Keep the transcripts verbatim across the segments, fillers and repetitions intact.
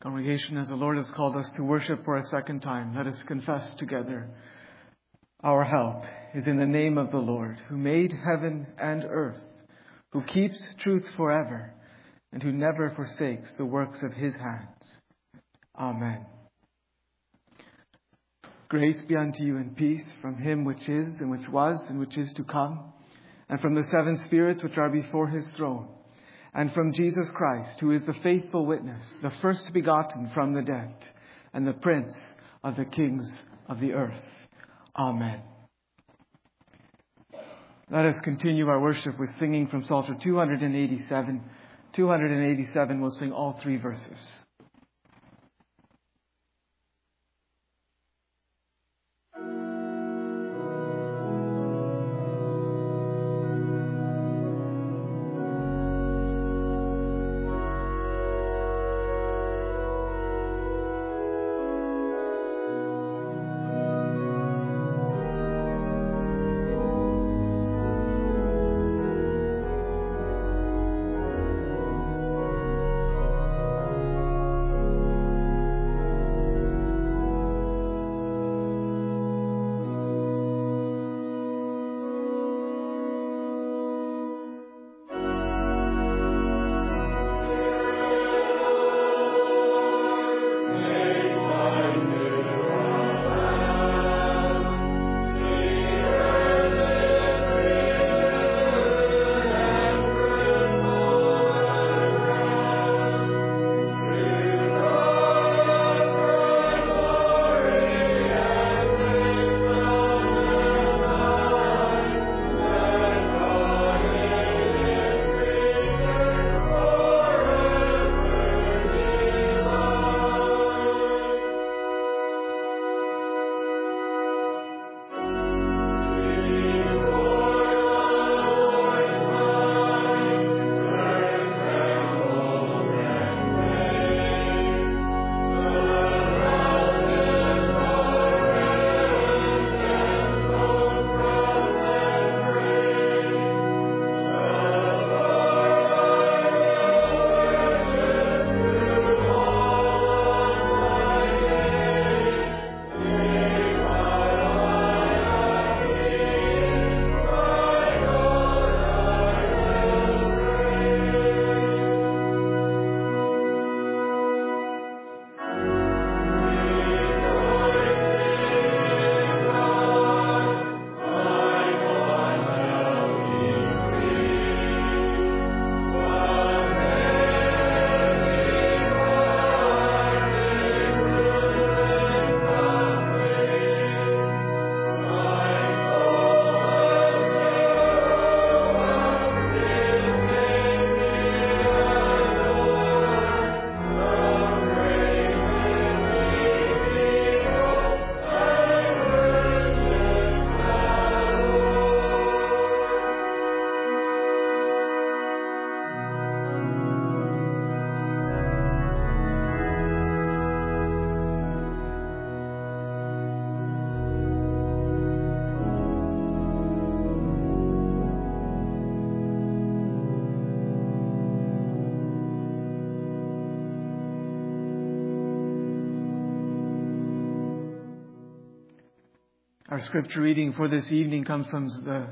Congregation, as the Lord has called us to worship for a second time, let us confess together. Our help is in the name of the Lord, who made heaven and earth, who keeps truth forever, and who never forsakes the works of his hands. Amen. Grace be unto you and peace from him which is, and which was, and which is to come, and from the seven spirits which are before his throne, and from Jesus Christ, who is the faithful witness, the first begotten from the dead, and the Prince of the kings of the earth. Amen. Let us continue our worship with singing from Psalter two eighty-seven. two eighty-seven, we'll sing all three verses. Our scripture reading for this evening comes from the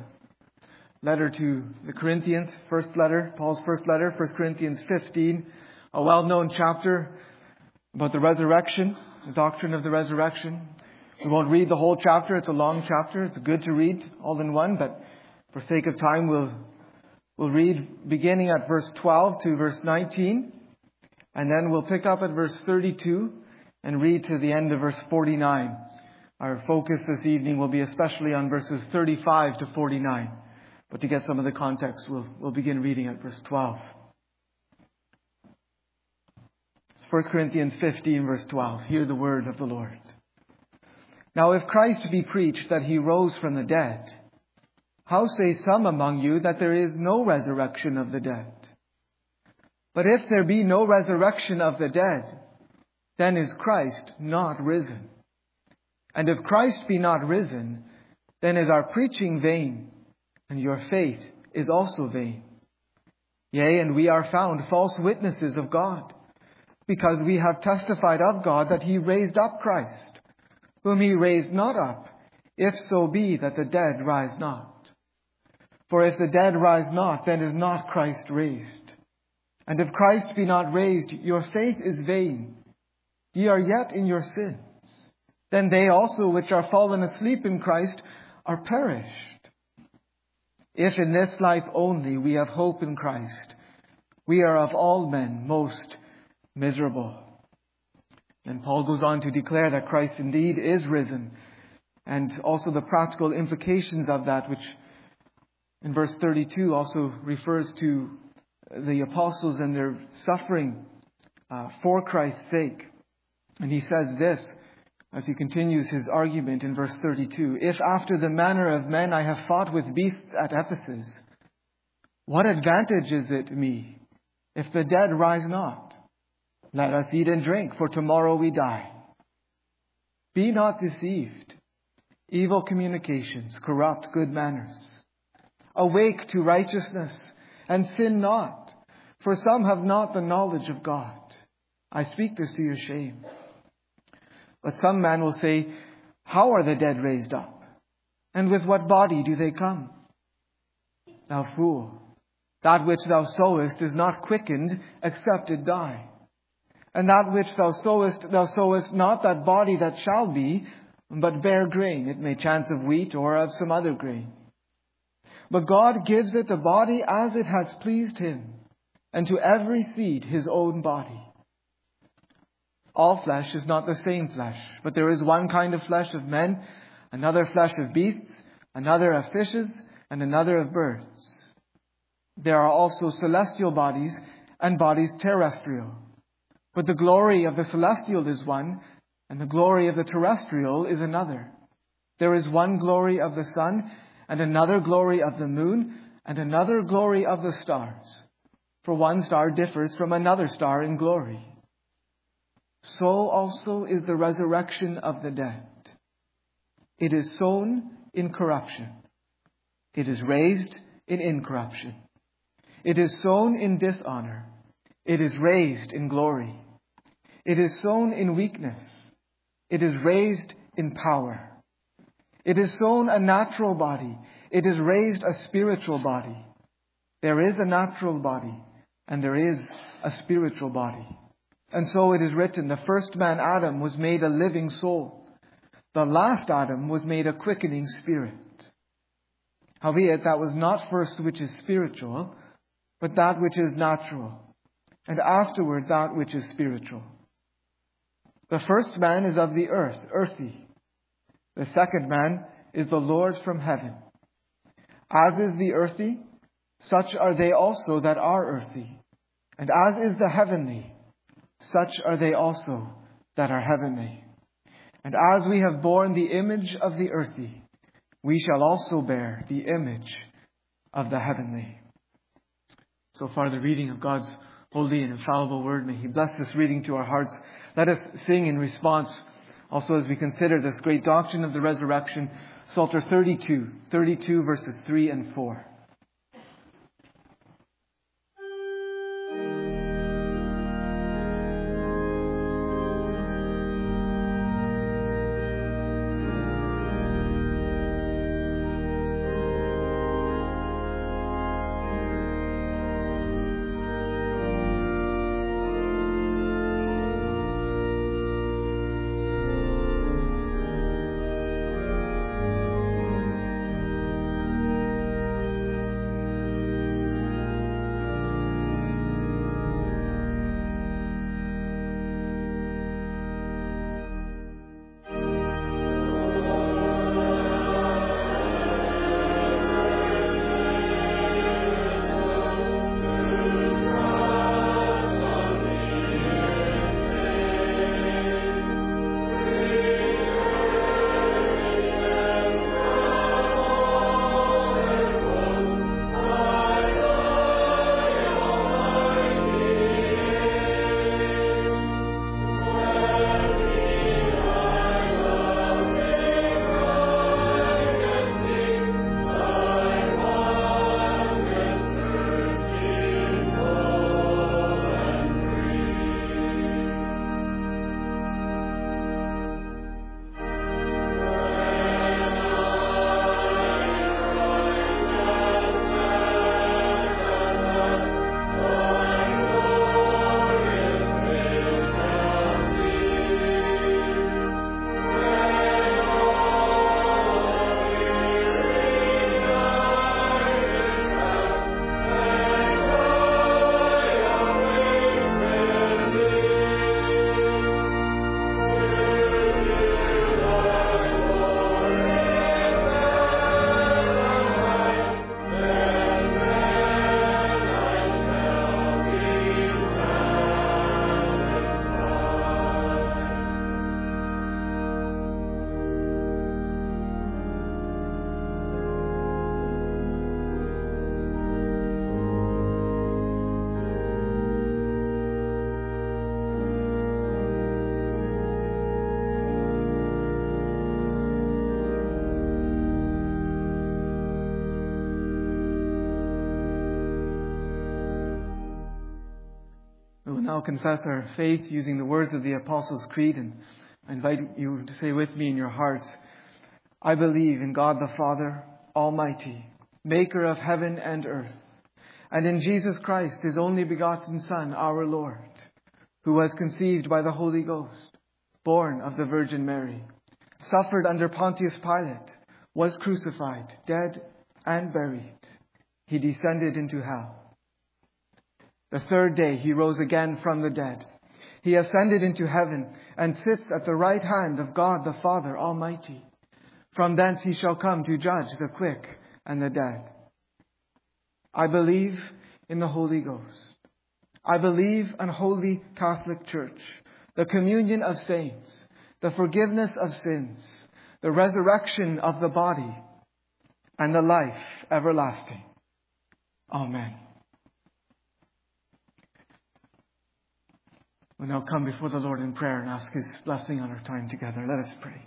letter to the Corinthians, first letter, Paul's first letter, First Corinthians fifteen, a well-known chapter about the resurrection, the doctrine of the resurrection. We won't read the whole chapter. It's a long chapter. It's good to read all in one, but for sake of time, we'll, we'll read beginning at verse twelve to verse nineteen, and then we'll pick up at verse thirty-two and read to the end of verse forty-nine. Our focus this evening will be especially on verses thirty-five to forty-nine. But to get some of the context, we'll, we'll begin reading at verse twelve. First Corinthians fifteen, verse twelve. Hear the word of the Lord. Now if Christ be preached that he rose from the dead, how say some among you that there is no resurrection of the dead? But if there be no resurrection of the dead, then is Christ not risen. And if Christ be not risen, then is our preaching vain, and your faith is also vain. Yea, and we are found false witnesses of God, because we have testified of God that he raised up Christ, whom he raised not up, if so be that the dead rise not. For if the dead rise not, then is not Christ raised. And if Christ be not raised, your faith is vain. Ye are yet in your sins. Then they also which are fallen asleep in Christ are perished. If in this life only we have hope in Christ, we are of all men most miserable. And Paul goes on to declare that Christ indeed is risen, and also the practical implications of that, which in verse thirty-two also refers to the apostles and their suffering uh, for Christ's sake. And he says this as he continues his argument in verse thirty-two. If after the manner of men I have fought with beasts at Ephesus, what advantage is it me if the dead rise not? Let us eat and drink, for tomorrow we die. Be not deceived. Evil communications corrupt good manners. Awake to righteousness, and sin not, for some have not the knowledge of God. I speak this to your shame. But some man will say, how are the dead raised up? And with what body do they come? Thou fool, that which thou sowest is not quickened, except it die. And that which thou sowest, thou sowest not that body that shall be, but bare grain, it may chance of wheat or of some other grain. But God gives it a body as it has pleased him, and to every seed his own body. All flesh is not the same flesh, but there is one kind of flesh of men, another flesh of beasts, another of fishes, and another of birds. There are also celestial bodies and bodies terrestrial. But the glory of the celestial is one, and the glory of the terrestrial is another. There is one glory of the sun, and another glory of the moon, and another glory of the stars. For one star differs from another star in glory. So also is the resurrection of the dead. It is sown in corruption. It is raised in incorruption. It is sown in dishonor. It is raised in glory. It is sown in weakness. It is raised in power. It is sown a natural body. It is raised a spiritual body. There is a natural body, and there is a spiritual body. And so it is written, the first man, Adam, was made a living soul. The last Adam was made a quickening spirit. Howbeit, that was not first which is spiritual, but that which is natural, and afterward that which is spiritual. The first man is of the earth, earthy. The second man is the Lord from heaven. As is the earthy, such are they also that are earthy. And as is the heavenly, such are they also that are heavenly. And as we have borne the image of the earthy, we shall also bear the image of the heavenly. So far the reading of God's holy and infallible word. May He bless this reading to our hearts. Let us sing in response, also as we consider this great doctrine of the resurrection, Psalter thirty-two, thirty-two verses three and four. We'll now confess our faith using the words of the Apostles' Creed, and I invite you to say with me in your hearts, I believe in God the Father, Almighty, maker of heaven and earth, and in Jesus Christ, His only begotten Son, our Lord, who was conceived by the Holy Ghost, born of the Virgin Mary, suffered under Pontius Pilate, was crucified, dead, and buried. He descended into hell. The third day He rose again from the dead. He ascended into heaven and sits at the right hand of God the Father Almighty. From thence He shall come to judge the quick and the dead. I believe in the Holy Ghost. I believe in Holy Catholic Church, the communion of saints, the forgiveness of sins, the resurrection of the body, and the life everlasting. Amen. We'll now come before the Lord in prayer and ask His blessing on our time together. Let us pray.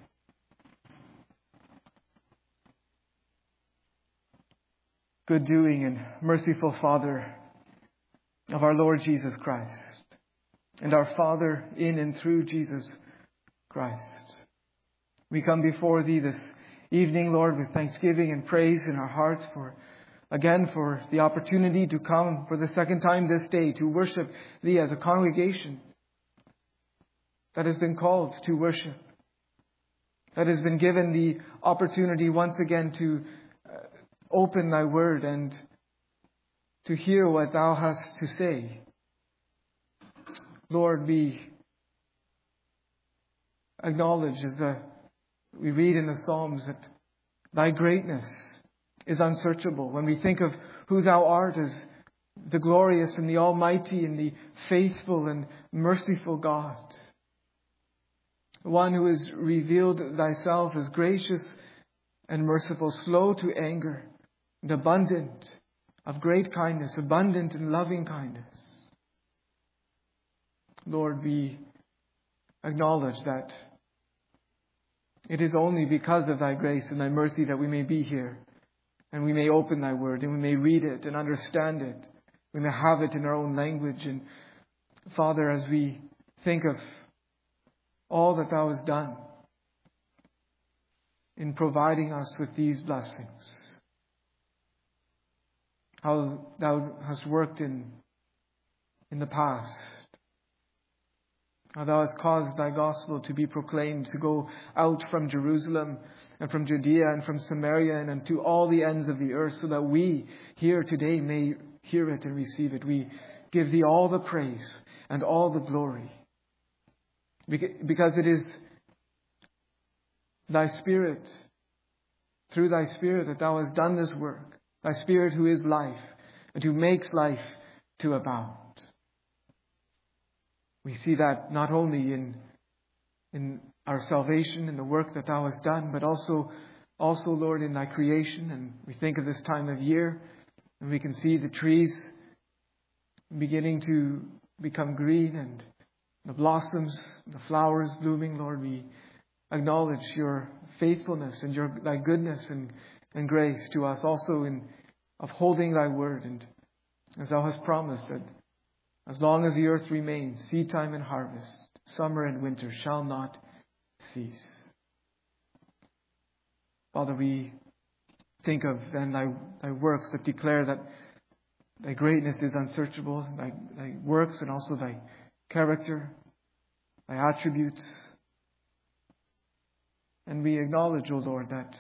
Good doing and merciful Father of our Lord Jesus Christ, and our Father in and through Jesus Christ, we come before Thee this evening, Lord, with thanksgiving and praise in our hearts for, again, for the opportunity to come for the second time this day to worship Thee as a congregation that has been called to worship, that has been given the opportunity once again to uh, open Thy Word and to hear what Thou hast to say. Lord, we acknowledge, as the, we read in the Psalms, that Thy greatness is unsearchable. When we think of who Thou art as the glorious and the almighty and the faithful and merciful God, one who has revealed Thyself as gracious and merciful, slow to anger, and abundant of great kindness, abundant in loving kindness. Lord, we acknowledge that it is only because of Thy grace and Thy mercy that we may be here, and we may open Thy Word, and we may read it and understand it. We may have it in our own language. And Father, as we think of all that Thou hast done in providing us with these blessings, how Thou hast worked in, in the past, how Thou hast caused Thy gospel to be proclaimed, to go out from Jerusalem and from Judea and from Samaria and unto all the ends of the earth, so that we here today may hear it and receive it. We give Thee all the praise and all the glory, because it is Thy Spirit, through Thy Spirit, that Thou hast done this work. Thy Spirit who is life and who makes life to abound. We see that not only in, in our salvation and the work that Thou hast done, but also, also, Lord, in Thy creation. And we think of this time of year, and we can see the trees beginning to become green and the blossoms, the flowers blooming. Lord, we acknowledge Your faithfulness and Your Thy goodness and, and grace to us, also in of holding Thy Word. And as Thou hast promised that as long as the earth remains, seed time and harvest, summer and winter shall not cease. Father, we think of then Thy, Thy works that declare that Thy greatness is unsearchable, Thy, Thy works and also Thy character, Thy attributes. And we acknowledge, O Lord, that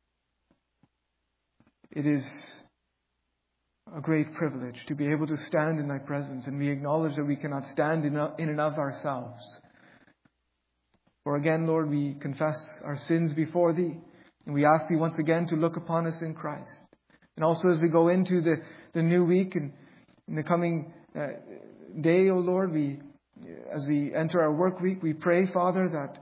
it is a great privilege to be able to stand in Thy presence. And we acknowledge that we cannot stand in and of ourselves. For again, Lord, we confess our sins before Thee. And we ask Thee once again to look upon us in Christ. And also as we go into the, the new week and in the coming uh, day, O Lord, we, as we enter our work week, we pray, Father, that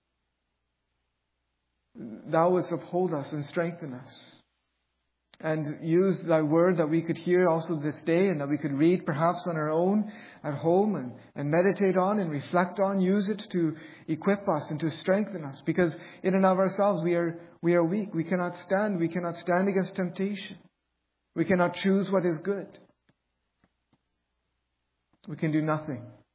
Thou wouldst uphold us and strengthen us. And use Thy Word that we could hear also this day, and that we could read perhaps on our own at home and, and meditate on and reflect on. Use it to equip us and to strengthen us, because in and of ourselves we are we are weak. We cannot stand. We cannot stand against temptation. We cannot choose what is good. We can do nothing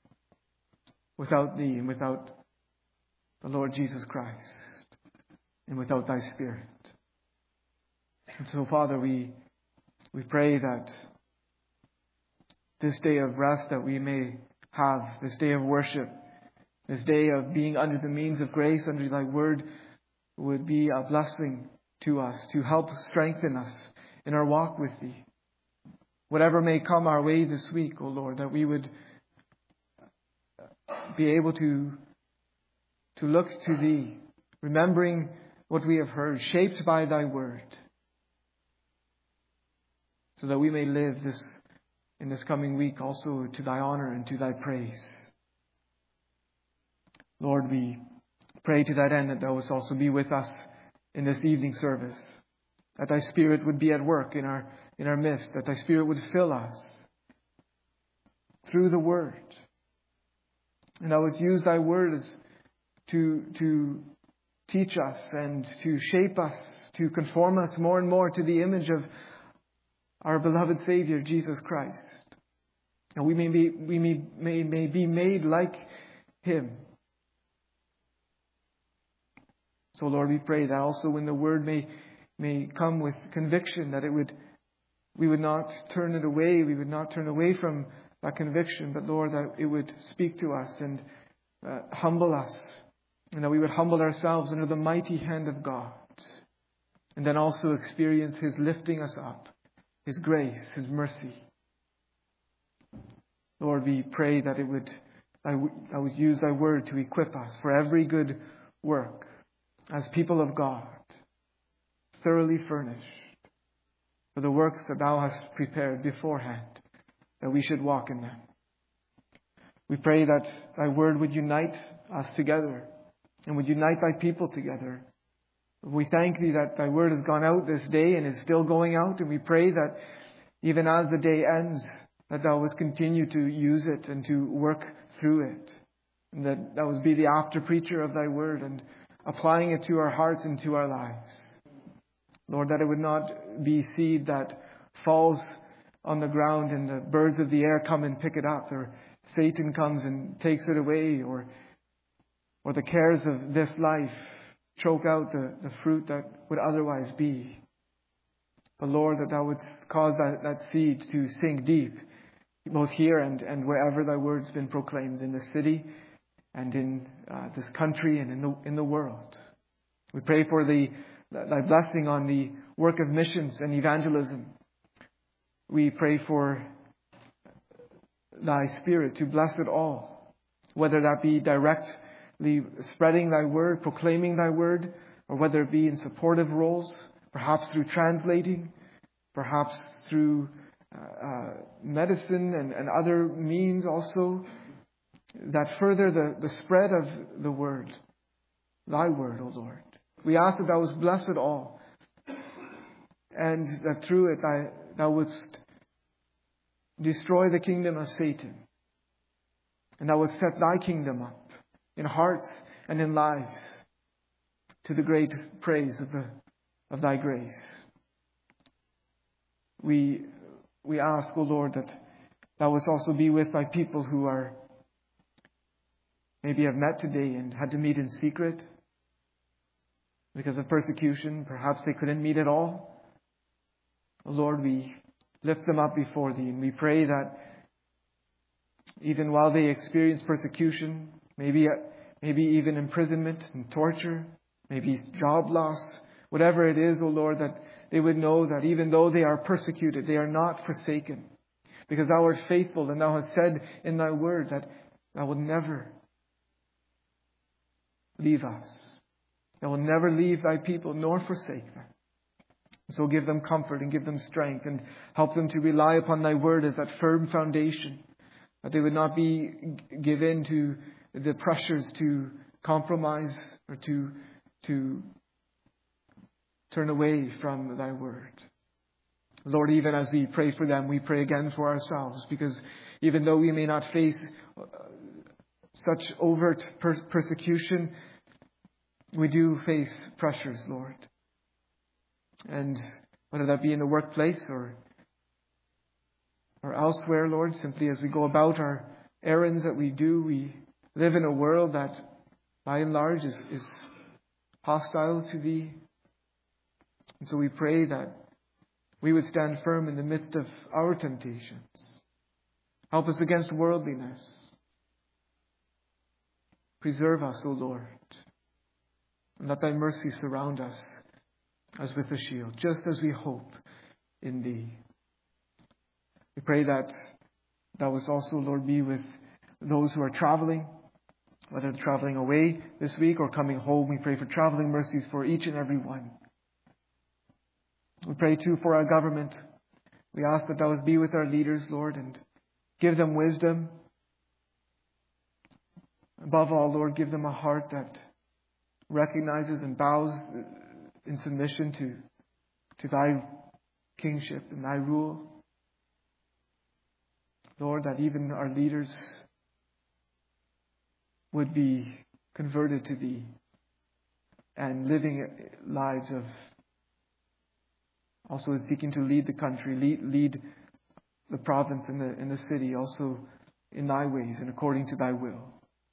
without Thee and without the Lord Jesus Christ and without Thy Spirit. And so, Father, we we pray that this day of rest that we may have, this day of worship, this day of being under the means of grace, under Thy Word, would be a blessing to us, to help strengthen us in our walk with Thee. Whatever may come our way this week, O Lord, that we would be able to, to look to Thee, remembering what we have heard, shaped by Thy Word, so that we may live this in this coming week also to Thy honor and to Thy praise. Lord, we pray to that end that Thou wouldst also be with us in this evening service, that Thy Spirit would be at work in our in our midst, that Thy Spirit would fill us through the Word. And Thou wouldst use Thy Word as to, to teach us and to shape us, to conform us more and more to the image of our beloved Savior, Jesus Christ. And we may be, we may, may, may be made like Him. So, Lord, we pray that also when the Word may, may come with conviction, that it would we would not turn it away. We would not turn away from that conviction, but, Lord, that it would speak to us and uh, humble us, and that we would humble ourselves under the mighty hand of God, and then also experience His lifting us up, His grace, His mercy. Lord, we pray that it would, I would, I would use Thy Word to equip us for every good work as people of God, thoroughly furnished for the works that Thou hast prepared beforehand, that we should walk in them. We pray that Thy Word would unite us together and would unite Thy people together. We thank Thee that Thy Word has gone out this day and is still going out, and we pray that even as the day ends, that Thou wouldst continue to use it and to work through it, and that Thou wouldst be the after preacher of Thy Word and applying it to our hearts and to our lives. Lord, that it would not be seed that falls on the ground and the birds of the air come and pick it up, or Satan comes and takes it away, or or the cares of this life choke out the, the fruit that would otherwise be. But Lord, that Thou wouldst cause that, that seed to sink deep, both here and, and wherever Thy Word's been proclaimed, in the city and in uh, this country and in the, in the world. We pray for the Thy blessing on the work of missions and evangelism. We pray for Thy Spirit to bless it all, whether that be directly spreading Thy Word, proclaiming Thy Word, or whether it be in supportive roles, perhaps through translating, perhaps through uh, uh, medicine and, and other means also, that further the, the spread of the Word, Thy Word, O Lord. We ask that Thou wouldst bless it all, and that through it Thou, thou wouldst destroy the kingdom of Satan, and Thou wouldst set Thy kingdom up in hearts and in lives to the great praise of the of Thy grace. We we ask, O Lord, that Thou wouldst also be with Thy people who are maybe have met today and had to meet in secret because of persecution. Perhaps they couldn't meet at all. Lord, we lift them up before Thee, and we pray that even while they experience persecution, maybe maybe even imprisonment and torture, maybe job loss, whatever it is, O Lord, that they would know that even though they are persecuted, they are not forsaken, because Thou art faithful, and Thou hast said in Thy Word that Thou will never leave us. Thou will never leave Thy people nor forsake them. So give them comfort and give them strength, and help them to rely upon Thy Word as that firm foundation, that they would not be given to the pressures to compromise or to, to turn away from Thy Word. Lord, even as we pray for them, we pray again for ourselves, because even though we may not face such overt per- persecution, we do face pressures, Lord. And whether that be in the workplace or or elsewhere, Lord, simply as we go about our errands that we do, we live in a world that, by and large, is, is hostile to Thee. And so we pray that we would stand firm in the midst of our temptations. Help us against worldliness. Preserve us, O Lord. And let Thy mercy surround us as with a shield, just as we hope in Thee. We pray that Thou would also, Lord, be with those who are traveling, whether traveling away this week or coming home. We pray for traveling mercies for each and every one. We pray too for our government. We ask that Thou would be with our leaders, Lord, and give them wisdom. Above all, Lord, give them a heart that recognizes and bows in submission to, to Thy kingship and Thy rule. Lord, that even our leaders would be converted to Thee and living lives of also seeking to lead the country, lead, lead the province and the, in the city also in Thy ways and according to Thy will.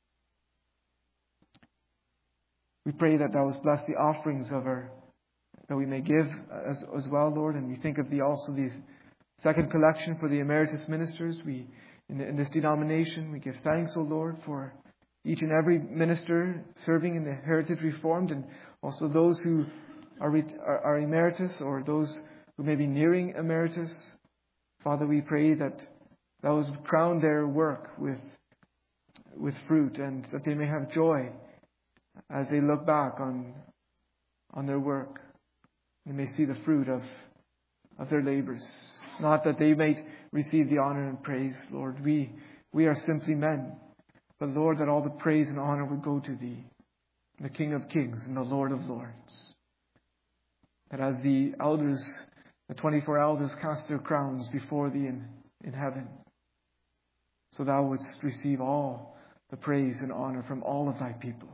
We pray that Thou would bless the offerings of our, that we may give as, as well, Lord. And we think of the also the second collection for the emeritus ministers. We, in, the, in this denomination, we give thanks, O Lord, for each and every minister serving in the Heritage Reformed, and also those who are, are, are emeritus or those who may be nearing emeritus. Father, we pray that Thou would crown their work with, with fruit, and that they may have joy as they look back on, on their work. They may see the fruit of, of their labors. Not that they may receive the honor and praise, Lord. We, we are simply men. But Lord, that all the praise and honor would go to Thee, the King of Kings and the Lord of Lords. That as the elders, the twenty-four elders cast their crowns before Thee in, in heaven, so Thou wouldst receive all the praise and honor from all of Thy people.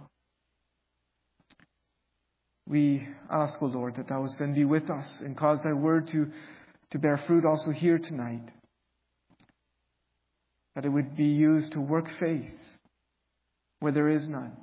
We ask, O Lord, that Thou wouldst then be with us and cause Thy word to, to bear fruit also here tonight. That it would be used to work faith where there is none.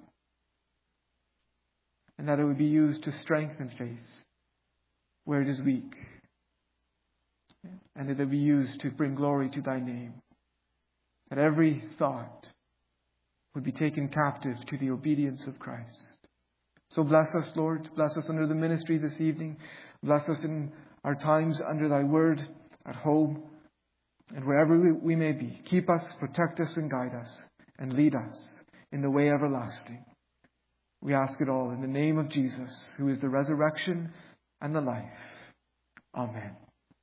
And that it would be used to strengthen faith where it is weak. And that it would be used to bring glory to Thy name. That every thought would be taken captive to the obedience of Christ. So bless us, Lord. Bless us under the ministry this evening. Bless us in our times under Thy word, at home, and wherever we, we may be. Keep us, protect us, and guide us, and lead us in the way everlasting. We ask it all in the name of Jesus, who is the resurrection and the life. Amen.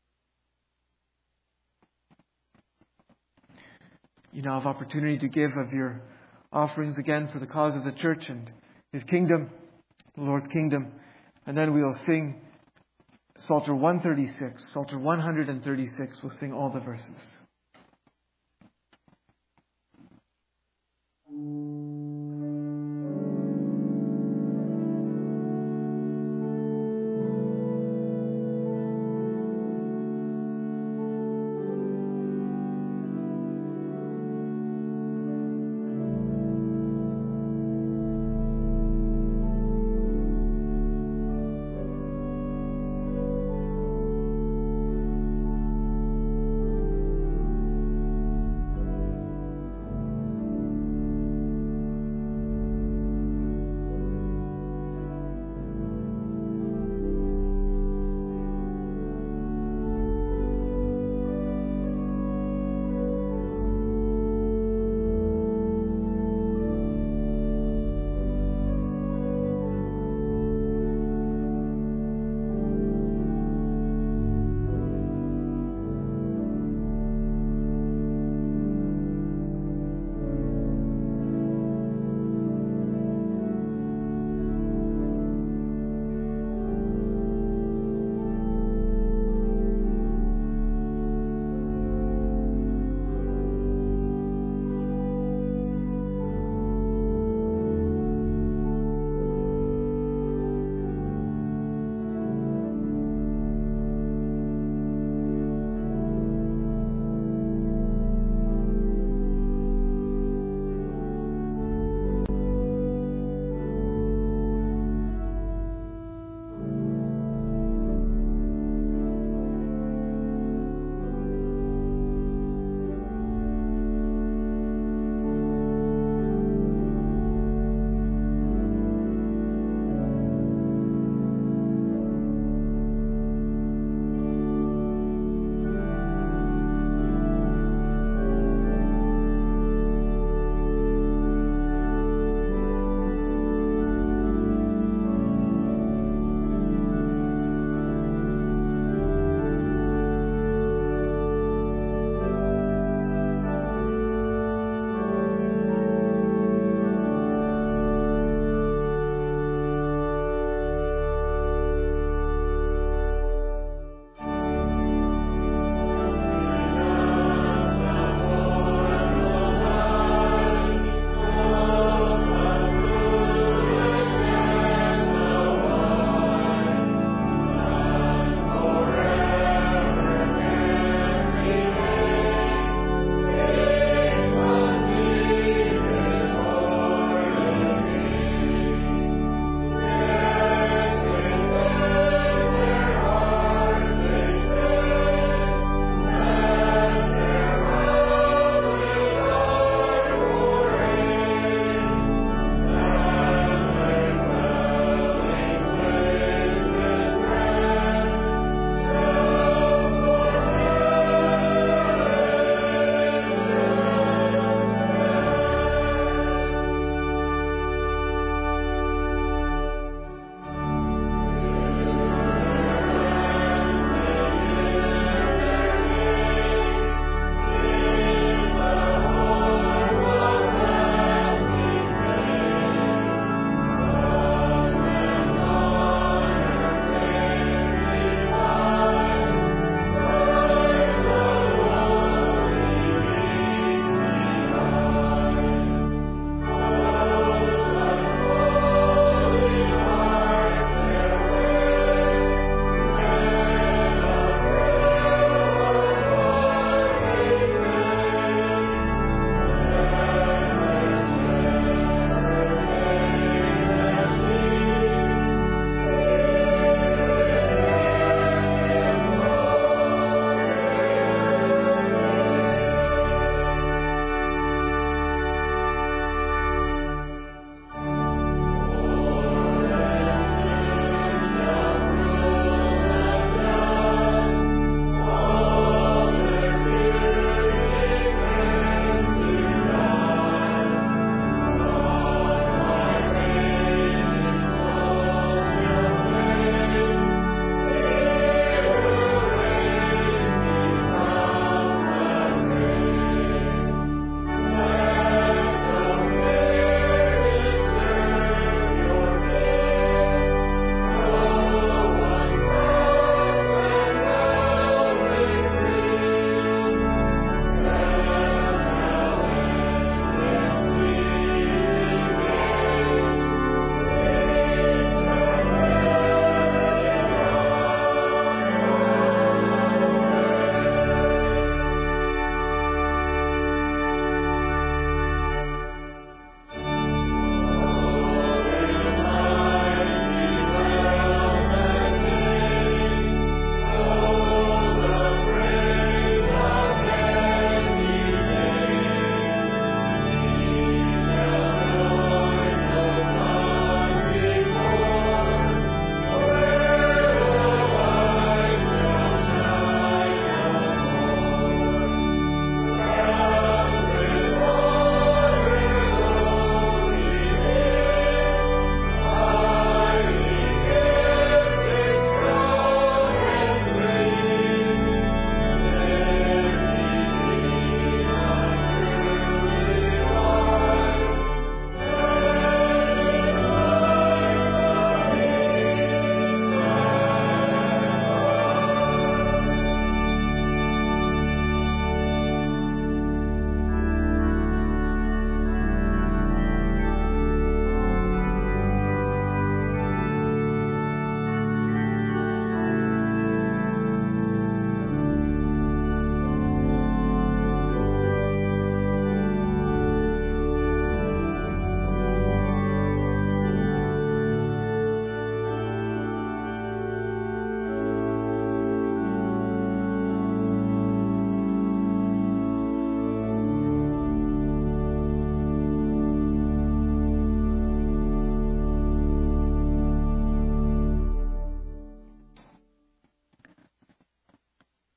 You now have opportunity to give of your offerings again for the cause of the church and His kingdom, the Lord's kingdom. And then we will sing Psalter one thirty-six. Psalter one thirty-six. We'll sing all the verses.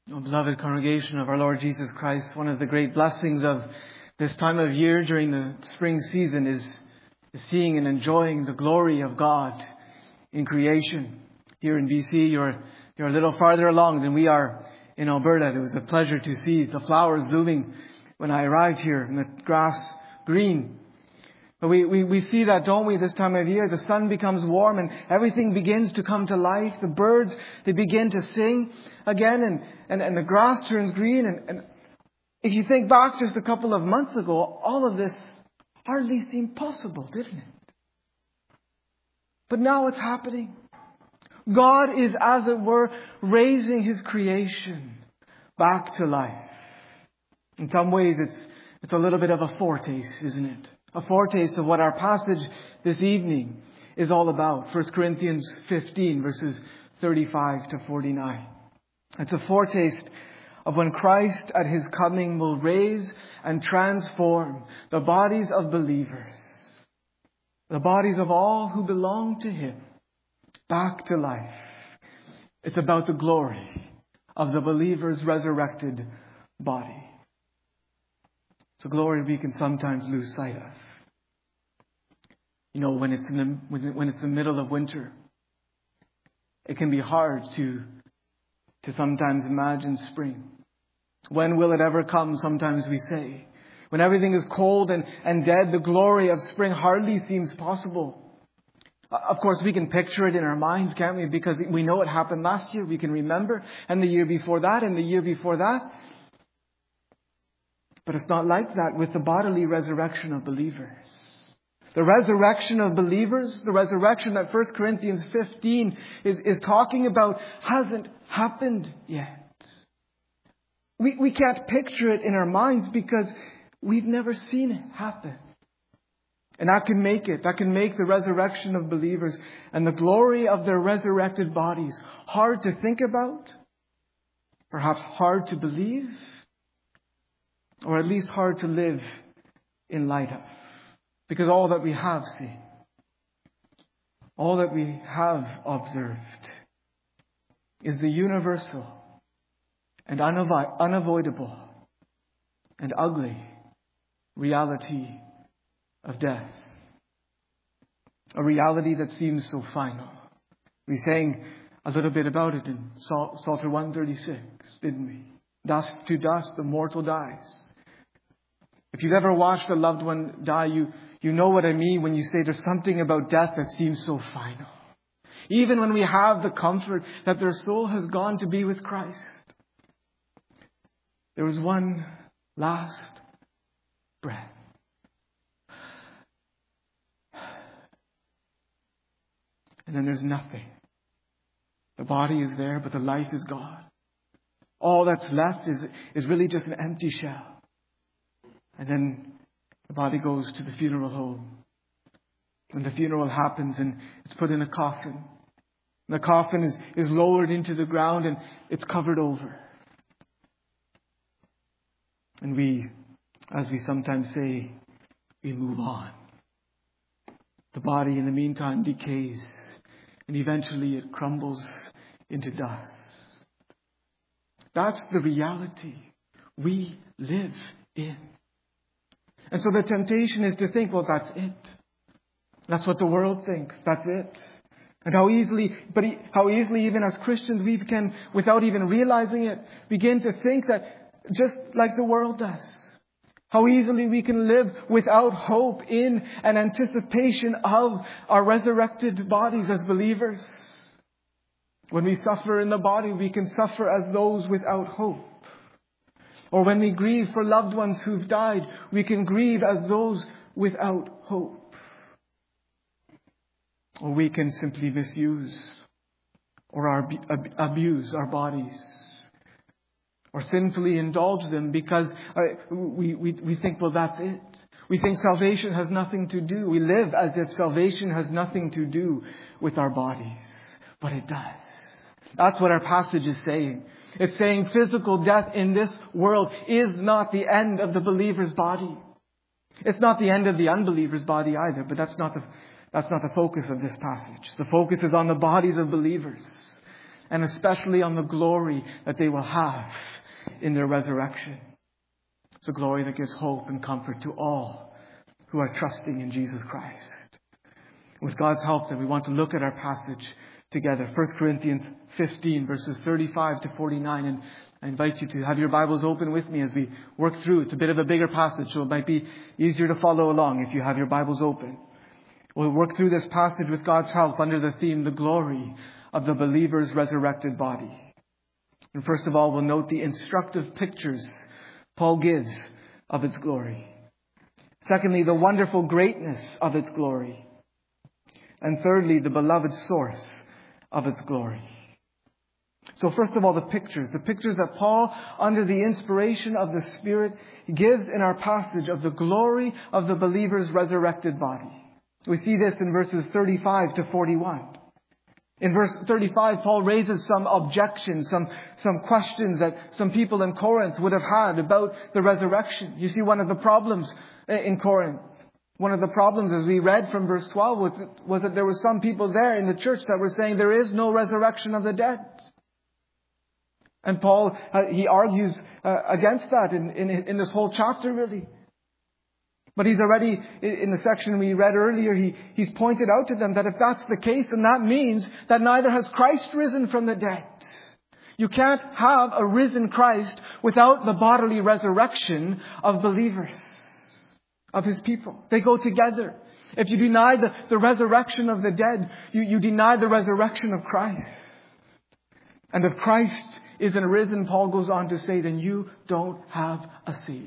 Oh, beloved congregation of our Lord Jesus Christ, one of the great blessings of this time of year during the spring season is, is seeing and enjoying the glory of God in creation. Here in B C, you're, you're a little farther along than we are in Alberta. It was a pleasure to see the flowers blooming when I arrived here and the grass green. But we, we, we see that, don't we, this time of year? The sun becomes warm and everything begins to come to life. The birds, they begin to sing again and, and, and the grass turns green. And, and if you think back just a couple of months ago, all of this hardly seemed possible, didn't it? But now it's happening. God is, as it were, raising His creation back to life. In some ways, it's, it's a little bit of a foretaste, isn't it? A foretaste of what our passage this evening is all about. First Corinthians fifteen, verses thirty-five to forty-nine. It's a foretaste of when Christ at His coming will raise and transform the bodies of believers, the bodies of all who belong to Him, back to life. It's about the glory of the believer's resurrected body. It's a glory we can sometimes lose sight of. You know, when it's in the when, when it's the middle of winter, it can be hard to to sometimes imagine spring. When will it ever come? Sometimes we say. When everything is cold and, and dead, the glory of spring hardly seems possible. Of course, we can picture it in our minds, can't we? Because we know it happened last year. We can remember. And the year before that, and the year before that. But it's not like that with the bodily resurrection of believers. The resurrection of believers, the resurrection that First Corinthians fifteen is, is talking about, hasn't happened yet. We, we can't picture it in our minds because we've never seen it happen. And that can make it, that can make the resurrection of believers and the glory of their resurrected bodies hard to think about, perhaps hard to believe, or at least hard to live in light of. Because all that we have seen, all that we have observed, is the universal and unavo- unavoidable and ugly reality of death. A reality that seems so final. We sang a little bit about it in Psalter one thirty-six, didn't we? Dust to dust, the mortal dies. If you've ever watched a loved one die, you, you know what I mean when you say there's something about death that seems so final. Even when we have the comfort that their soul has gone to be with Christ. There was one last breath. And then there's nothing. The body is there, but the life is gone. All that's left is, is really just an empty shell. And then the body goes to the funeral home. And the funeral happens and it's put in a coffin. And the coffin is, is lowered into the ground and it's covered over. And we, as we sometimes say, we move on. The body in the meantime decays. And eventually it crumbles into dust. That's the reality we live in. And so the temptation is to think, well, that's it. That's what the world thinks. That's it. And how easily, but how easily even as Christians we can, without even realizing it, begin to think that just like the world does. How easily we can live without hope in an anticipation of our resurrected bodies as believers. When we suffer in the body, we can suffer as those without hope. Or when we grieve for loved ones who've died, we can grieve as those without hope. Or we can simply misuse or ab- abuse our bodies. Or sinfully indulge them because uh, we, we, we think, well, that's it. We think salvation has nothing to do. We live as if salvation has nothing to do with our bodies. But it does. That's what our passage is saying. It's saying physical death in this world is not the end of the believer's body. It's not the end of the unbeliever's body either, but that's not the, that's not the focus of this passage. The focus is on the bodies of believers. and especially on the glory that they will have in their resurrection. It's a glory that gives hope and comfort to all who are trusting in Jesus Christ. With God's help, then, we want to look at our passage together. First Corinthians fifteen, verses thirty-five to forty-nine. And I invite you to have your Bibles open with me as we work through. It's a bit of a bigger passage, so it might be easier to follow along if you have your Bibles open. We'll work through this passage with God's help under the theme, the glory of the believer's resurrected body. And first of all, we'll note the instructive pictures Paul gives of its glory. Secondly, the wonderful greatness of its glory. And thirdly, the beloved source of its glory. So first of all, the pictures. The pictures that Paul, under the inspiration of the Spirit, gives in our passage of the glory of the believer's resurrected body. We see this in verses thirty-five to forty-one. In verse thirty-five, Paul raises some objections, some, some questions that some people in Corinth would have had about the resurrection. You see, one of the problems in Corinth, one of the problems, as we read from verse twelve, was, was that there were some people there in the church that were saying there is no resurrection of the dead. And Paul, uh, he argues uh, against that in, in, in this whole chapter, really. But he's already, in the section we read earlier, he, he's pointed out to them that if that's the case, then that means that neither has Christ risen from the dead. You can't have a risen Christ without the bodily resurrection of believers, of His people. They go together. If you deny the, the resurrection of the dead, you, you deny the resurrection of Christ. And if Christ isn't risen, Paul goes on to say, then you don't have a Savior.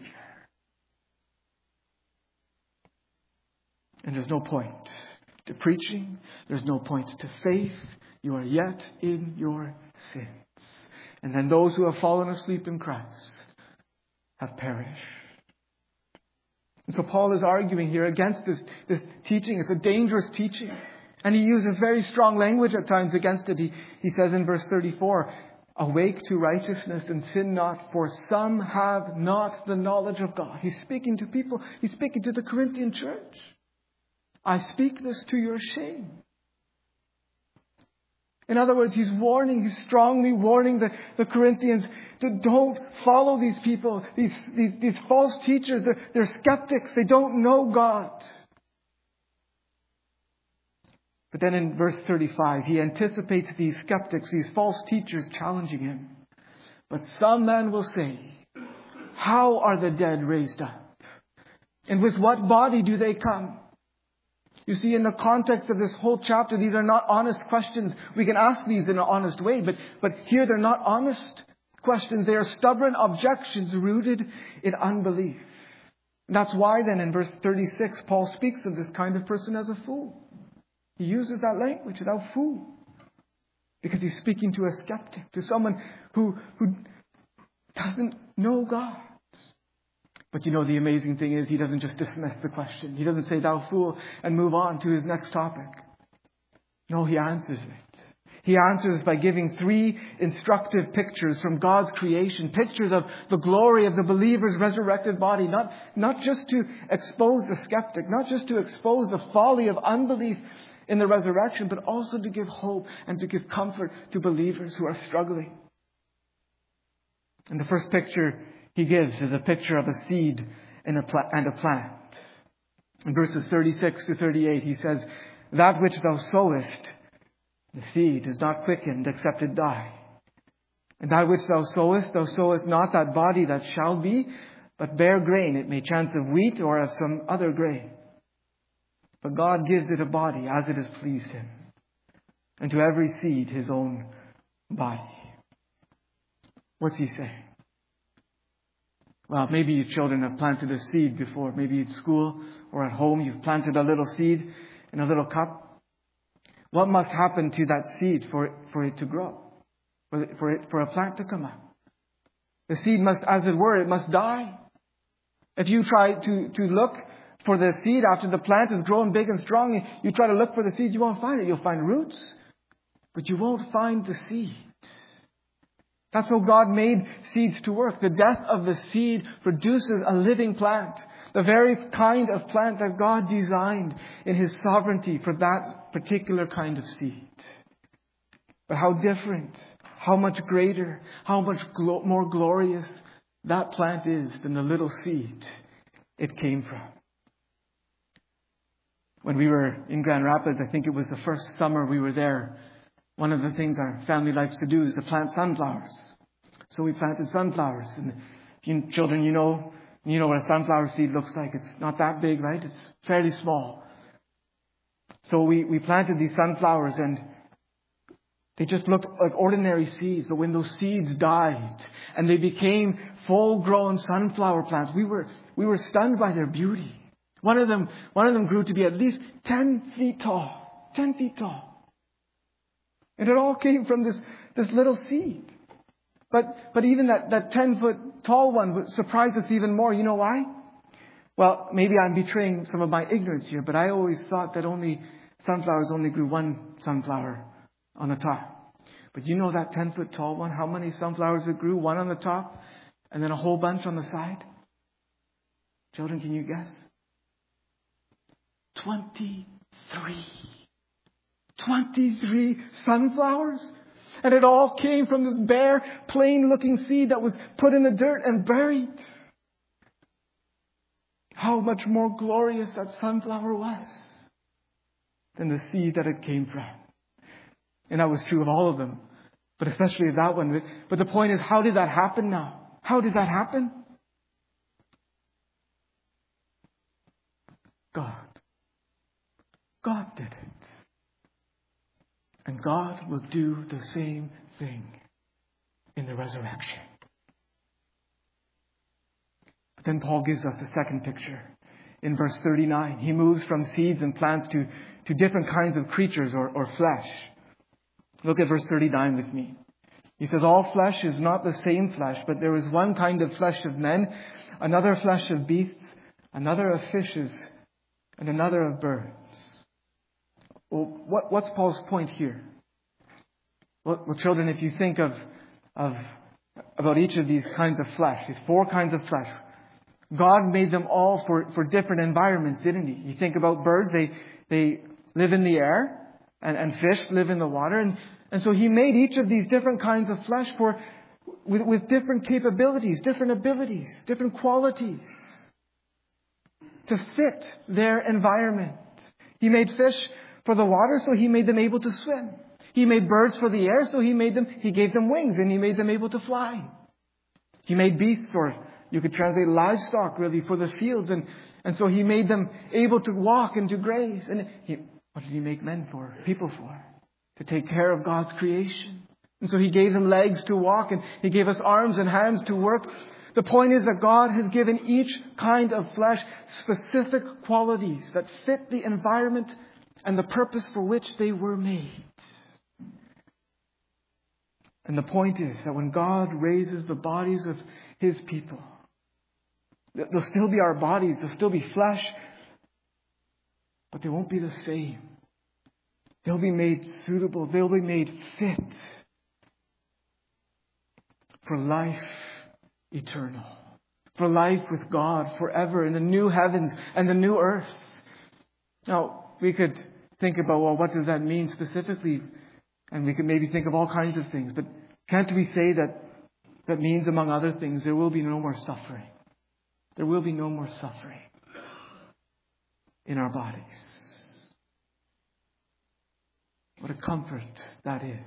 And there's no point to preaching. There's no point to faith. You are yet in your sins. And then those who have fallen asleep in Christ have perished. And so Paul is arguing here against this, this teaching. It's a dangerous teaching. And he uses very strong language at times against it. He, he says in verse thirty-four, awake to righteousness and sin not, for some have not the knowledge of God. He's speaking to people. He's speaking to the Corinthian church. I speak this to your shame. In other words, he's warning, he's strongly warning the, the Corinthians to don't follow these people, these, these, these false teachers. They're, they're skeptics. They don't know God. But then in verse thirty-five, he anticipates these skeptics, these false teachers challenging him. But some men will say, how are the dead raised up? And with what body do they come? You see, in the context of this whole chapter, these are not honest questions. We can ask these in an honest way, but, but here they're not honest questions. They are stubborn objections rooted in unbelief. And that's why then in verse thirty-six, Paul speaks of this kind of person as a fool. He uses that language, thou fool. Because he's speaking to a skeptic, to someone who, who doesn't know God. But you know, the amazing thing is he doesn't just dismiss the question. He doesn't say, thou fool, and move on to his next topic. No, he answers it. He answers by giving three instructive pictures from God's creation. Pictures of the glory of the believer's resurrected body. Not, not just to expose the skeptic. Not just to expose the folly of unbelief in the resurrection. But also to give hope and to give comfort to believers who are struggling. And the first picture he gives is a picture of a seed and a, pla- and a plant. In verses thirty-six to thirty-eight, he says, that which thou sowest, the seed is not quickened except it die. And that which thou sowest, thou sowest not that body that shall be, but bare grain. It may chance of wheat or of some other grain. But God gives it a body as it has pleased Him. And to every seed his own body. What's he saying? Well, maybe your children have planted a seed before. Maybe at school or at home you've planted a little seed in a little cup. What must happen to that seed for it, for it to grow? For it, for it, for a plant to come up? The seed must, as it were, it must die. If you try to, to look for the seed after the plant has grown big and strong, you try to look for the seed, you won't find it. You'll find roots, but you won't find the seed. That's how God made seeds to work. The death of the seed produces a living plant. The very kind of plant that God designed in His sovereignty for that particular kind of seed. But how different how much greater, how much glo- more glorious that plant is than the little seed it came from. When we were in Grand Rapids, I think it was the first summer we were there, one of the things our family likes to do is to plant sunflowers. So we planted sunflowers. And you children, you know, you know what a sunflower seed looks like. It's not that big, right? It's fairly small. So we, we planted these sunflowers and they just looked like ordinary seeds. But when those seeds died and they became full-grown sunflower plants, we were we were stunned by their beauty. One of them, one of them grew to be at least ten feet tall. Ten feet tall. And it all came from this, this little seed. But but even that, that ten foot tall one surprised us even more. You know why? Well, maybe I'm betraying some of my ignorance here, but I always thought that only sunflowers only grew one sunflower on the top. But you know that ten foot tall one, how many sunflowers it grew? One on the top and then a whole bunch on the side? Children, can you guess? Twenty-three. Twenty-three sunflowers? And it all came from this bare, plain-looking seed that was put in the dirt and buried. How much more glorious that sunflower was than the seed that it came from. And that was true of all of them, but especially of that one. But the point is, how did that happen now? How did that happen? God. God did it. And God will do the same thing in the resurrection. But then Paul gives us a second picture. In verse thirty-nine, he moves from seeds and plants to, to different kinds of creatures or, or flesh. Look at verse thirty-nine with me. He says, all flesh is not the same flesh, but there is one kind of flesh of men, another flesh of beasts, another of fishes, and another of birds. Well, what, what's Paul's point here? Well, well, children, if you think of, of about each of these kinds of flesh, these four kinds of flesh, God made them all for, for different environments, didn't He? You think about birds, they they live in the air, and, and fish live in the water, and, and so He made each of these different kinds of flesh for with, with different capabilities, different abilities, different qualities to fit their environment. He made fish for the water, so He made them able to swim. He made birds for the air, so He made them, He gave them wings and He made them able to fly. He made beasts, or you could translate livestock really, for the fields, and, and so He made them able to walk and to graze. And he, what did He make men for? People for? To take care of God's creation. And so He gave them legs to walk, and He gave us arms and hands to work. The point is that God has given each kind of flesh specific qualities that fit the environment and the purpose for which they were made. And the point is that when God raises the bodies of His people, they'll still be our bodies, they'll still be flesh, but they won't be the same. They'll be made suitable, they'll be made fit for life eternal, for life with God forever in the new heavens and the new earth. Now, we could think about, well, what does that mean specifically? And we could maybe think of all kinds of things. But can't we say that that means, among other things, there will be no more suffering? There will be no more suffering in our bodies. What a comfort that is.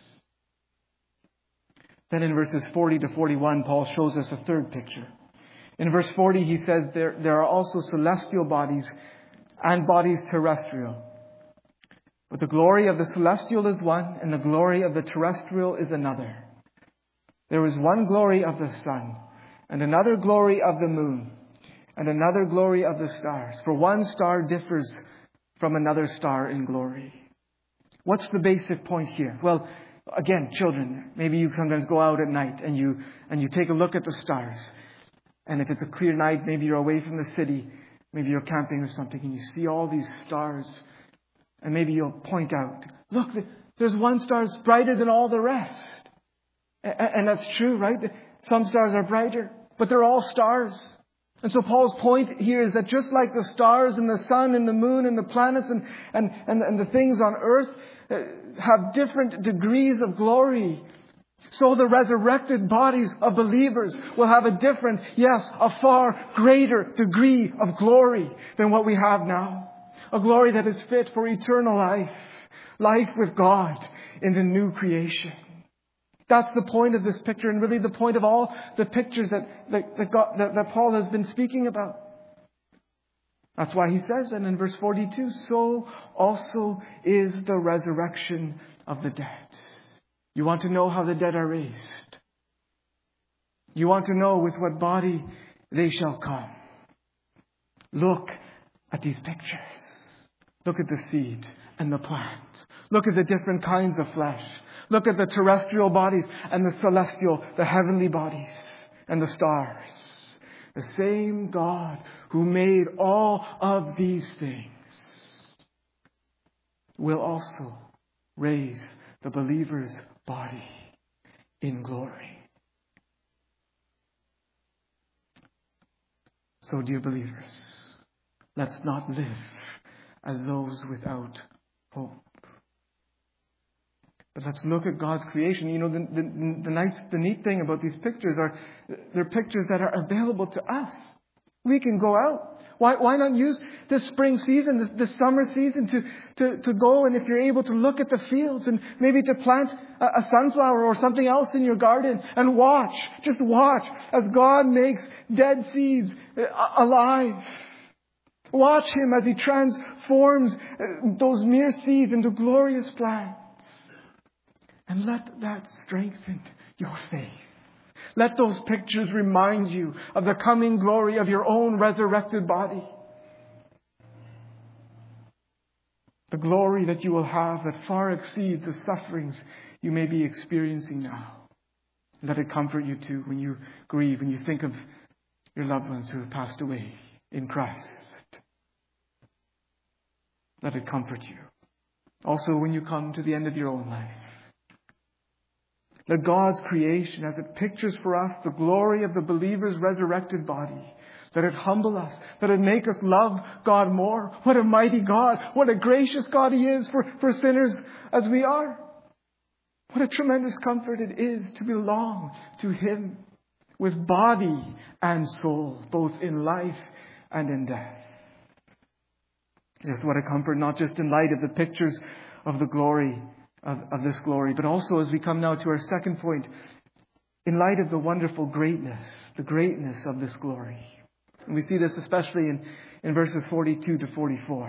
Then in verses forty to forty-one, Paul shows us a third picture. In verse forty, he says there, there are also celestial bodies and bodies terrestrial. But the glory of the celestial is one, and the glory of the terrestrial is another. There is one glory of the sun, and another glory of the moon, and another glory of the stars. For one star differs from another star in glory. What's the basic point here? Well, again, children, maybe you sometimes go out at night and you and you take a look at the stars. And if it's a clear night, maybe you're away from the city, maybe you're camping or something, and you see all these stars. And maybe you'll point out, look, there's one star that's brighter than all the rest. And that's true, right? Some stars are brighter, but they're all stars. And so Paul's point here is that just like the stars and the sun and the moon and the planets and, and, and, and the things on earth have different degrees of glory, So the resurrected bodies of believers will have a different, yes, a far greater degree of glory than what we have now. A glory that is fit for eternal life. Life with God in the new creation. That's the point of this picture, and really the point of all the pictures that, that, that, God, that, that Paul has been speaking about. That's why he says, and in verse forty-two, so also is the resurrection of the dead. You want to know how the dead are raised? You want to know with what body they shall come? Look at these pictures. Look at the seed and the plant. Look at the different kinds of flesh. Look at the terrestrial bodies and the celestial, the heavenly bodies and the stars. The same God who made all of these things will also raise the believer's body in glory. So, dear believers, let's not live as those without hope. But let's look at God's creation. You know, the, the, the nice, the neat thing about these pictures are they're pictures that are available to us. We can go out. Why, why not use this spring season, this, this summer season to, to, to go, and if you're able to look at the fields and maybe to plant a, a sunflower or something else in your garden and watch, just watch as God makes dead seeds alive. Watch Him as He transforms those mere seeds into glorious plants. And let that strengthen your faith. Let those pictures remind you of the coming glory of your own resurrected body. The glory that you will have that far exceeds the sufferings you may be experiencing now. Let it comfort you too when you grieve, when you think of your loved ones who have passed away in Christ. Let it comfort you. Also when you come to the end of your own life. That God's creation, as it pictures for us the glory of the believer's resurrected body, that it humble us, that it make us love God more. What a mighty God, what a gracious God He is for, for sinners as we are. What a tremendous comfort it is to belong to Him with body and soul, both in life and in death. Yes, what a comfort, not just in light of the pictures of the glory Of, of this glory, but also as we come now to our second point, in light of the wonderful greatness, the greatness of this glory. And we see this especially in, in verses forty-two to forty-four.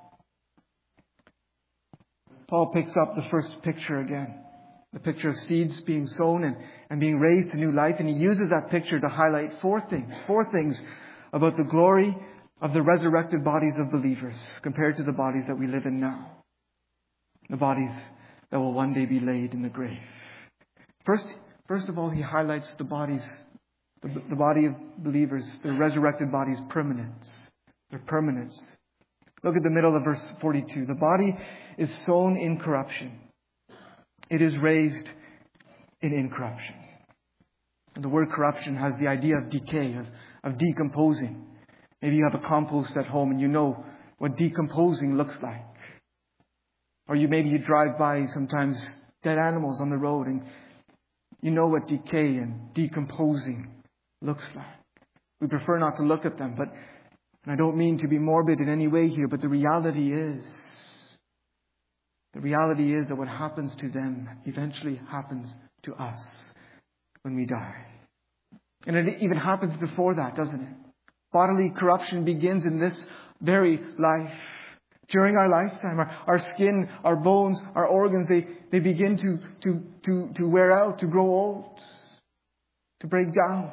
Paul picks up the first picture again, the picture of seeds being sown and, and being raised to new life, and he uses that picture to highlight four things, four things about the glory of the resurrected bodies of believers compared to the bodies that we live in now. The bodies that will one day be laid in the grave. First, first of all, he highlights the bodies, the, the body of believers, the resurrected bodies' permanence. Their permanence. Look at the middle of verse forty-two. The body is sown in corruption. It is raised in incorruption. And the word corruption has the idea of decay, of, of decomposing. Maybe you have a compost at home and you know what decomposing looks like. Or you maybe you drive by sometimes dead animals on the road and you know what decay and decomposing looks like. We prefer not to look at them, but and I don't mean to be morbid in any way here, but the reality is, the reality is that what happens to them eventually happens to us when we die. And it even happens before that, doesn't it? Bodily corruption begins in this very life. During our lifetime, our, our skin, our bones, our organs, they, they begin to, to, to, to wear out, to grow old, to break down.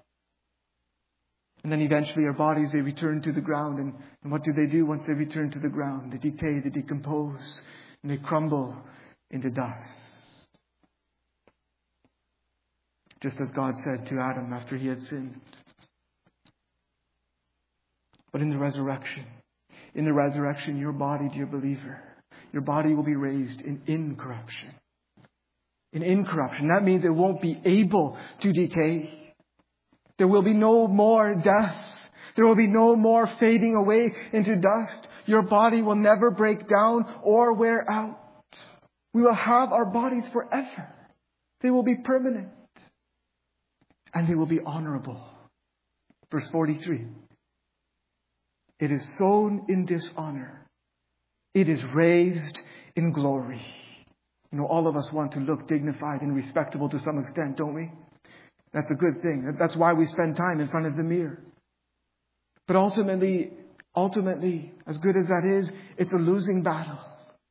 And then eventually our bodies, they return to the ground. And, and what do they do once they return to the ground? They decay, they decompose, and they crumble into dust. Just as God said to Adam after he had sinned. But in the resurrection, In the resurrection, your body, dear believer, your body will be raised in incorruption. In incorruption. That means it won't be able to decay. There will be no more death. There will be no more fading away into dust. Your body will never break down or wear out. We will have our bodies forever. They will be permanent. And they will be honorable. Verse forty-three. It is sown in dishonor. It is raised in glory. You know, all of us want to look dignified and respectable to some extent, don't we? That's a good thing. That's why we spend time in front of the mirror. But ultimately, ultimately, as good as that is, it's a losing battle.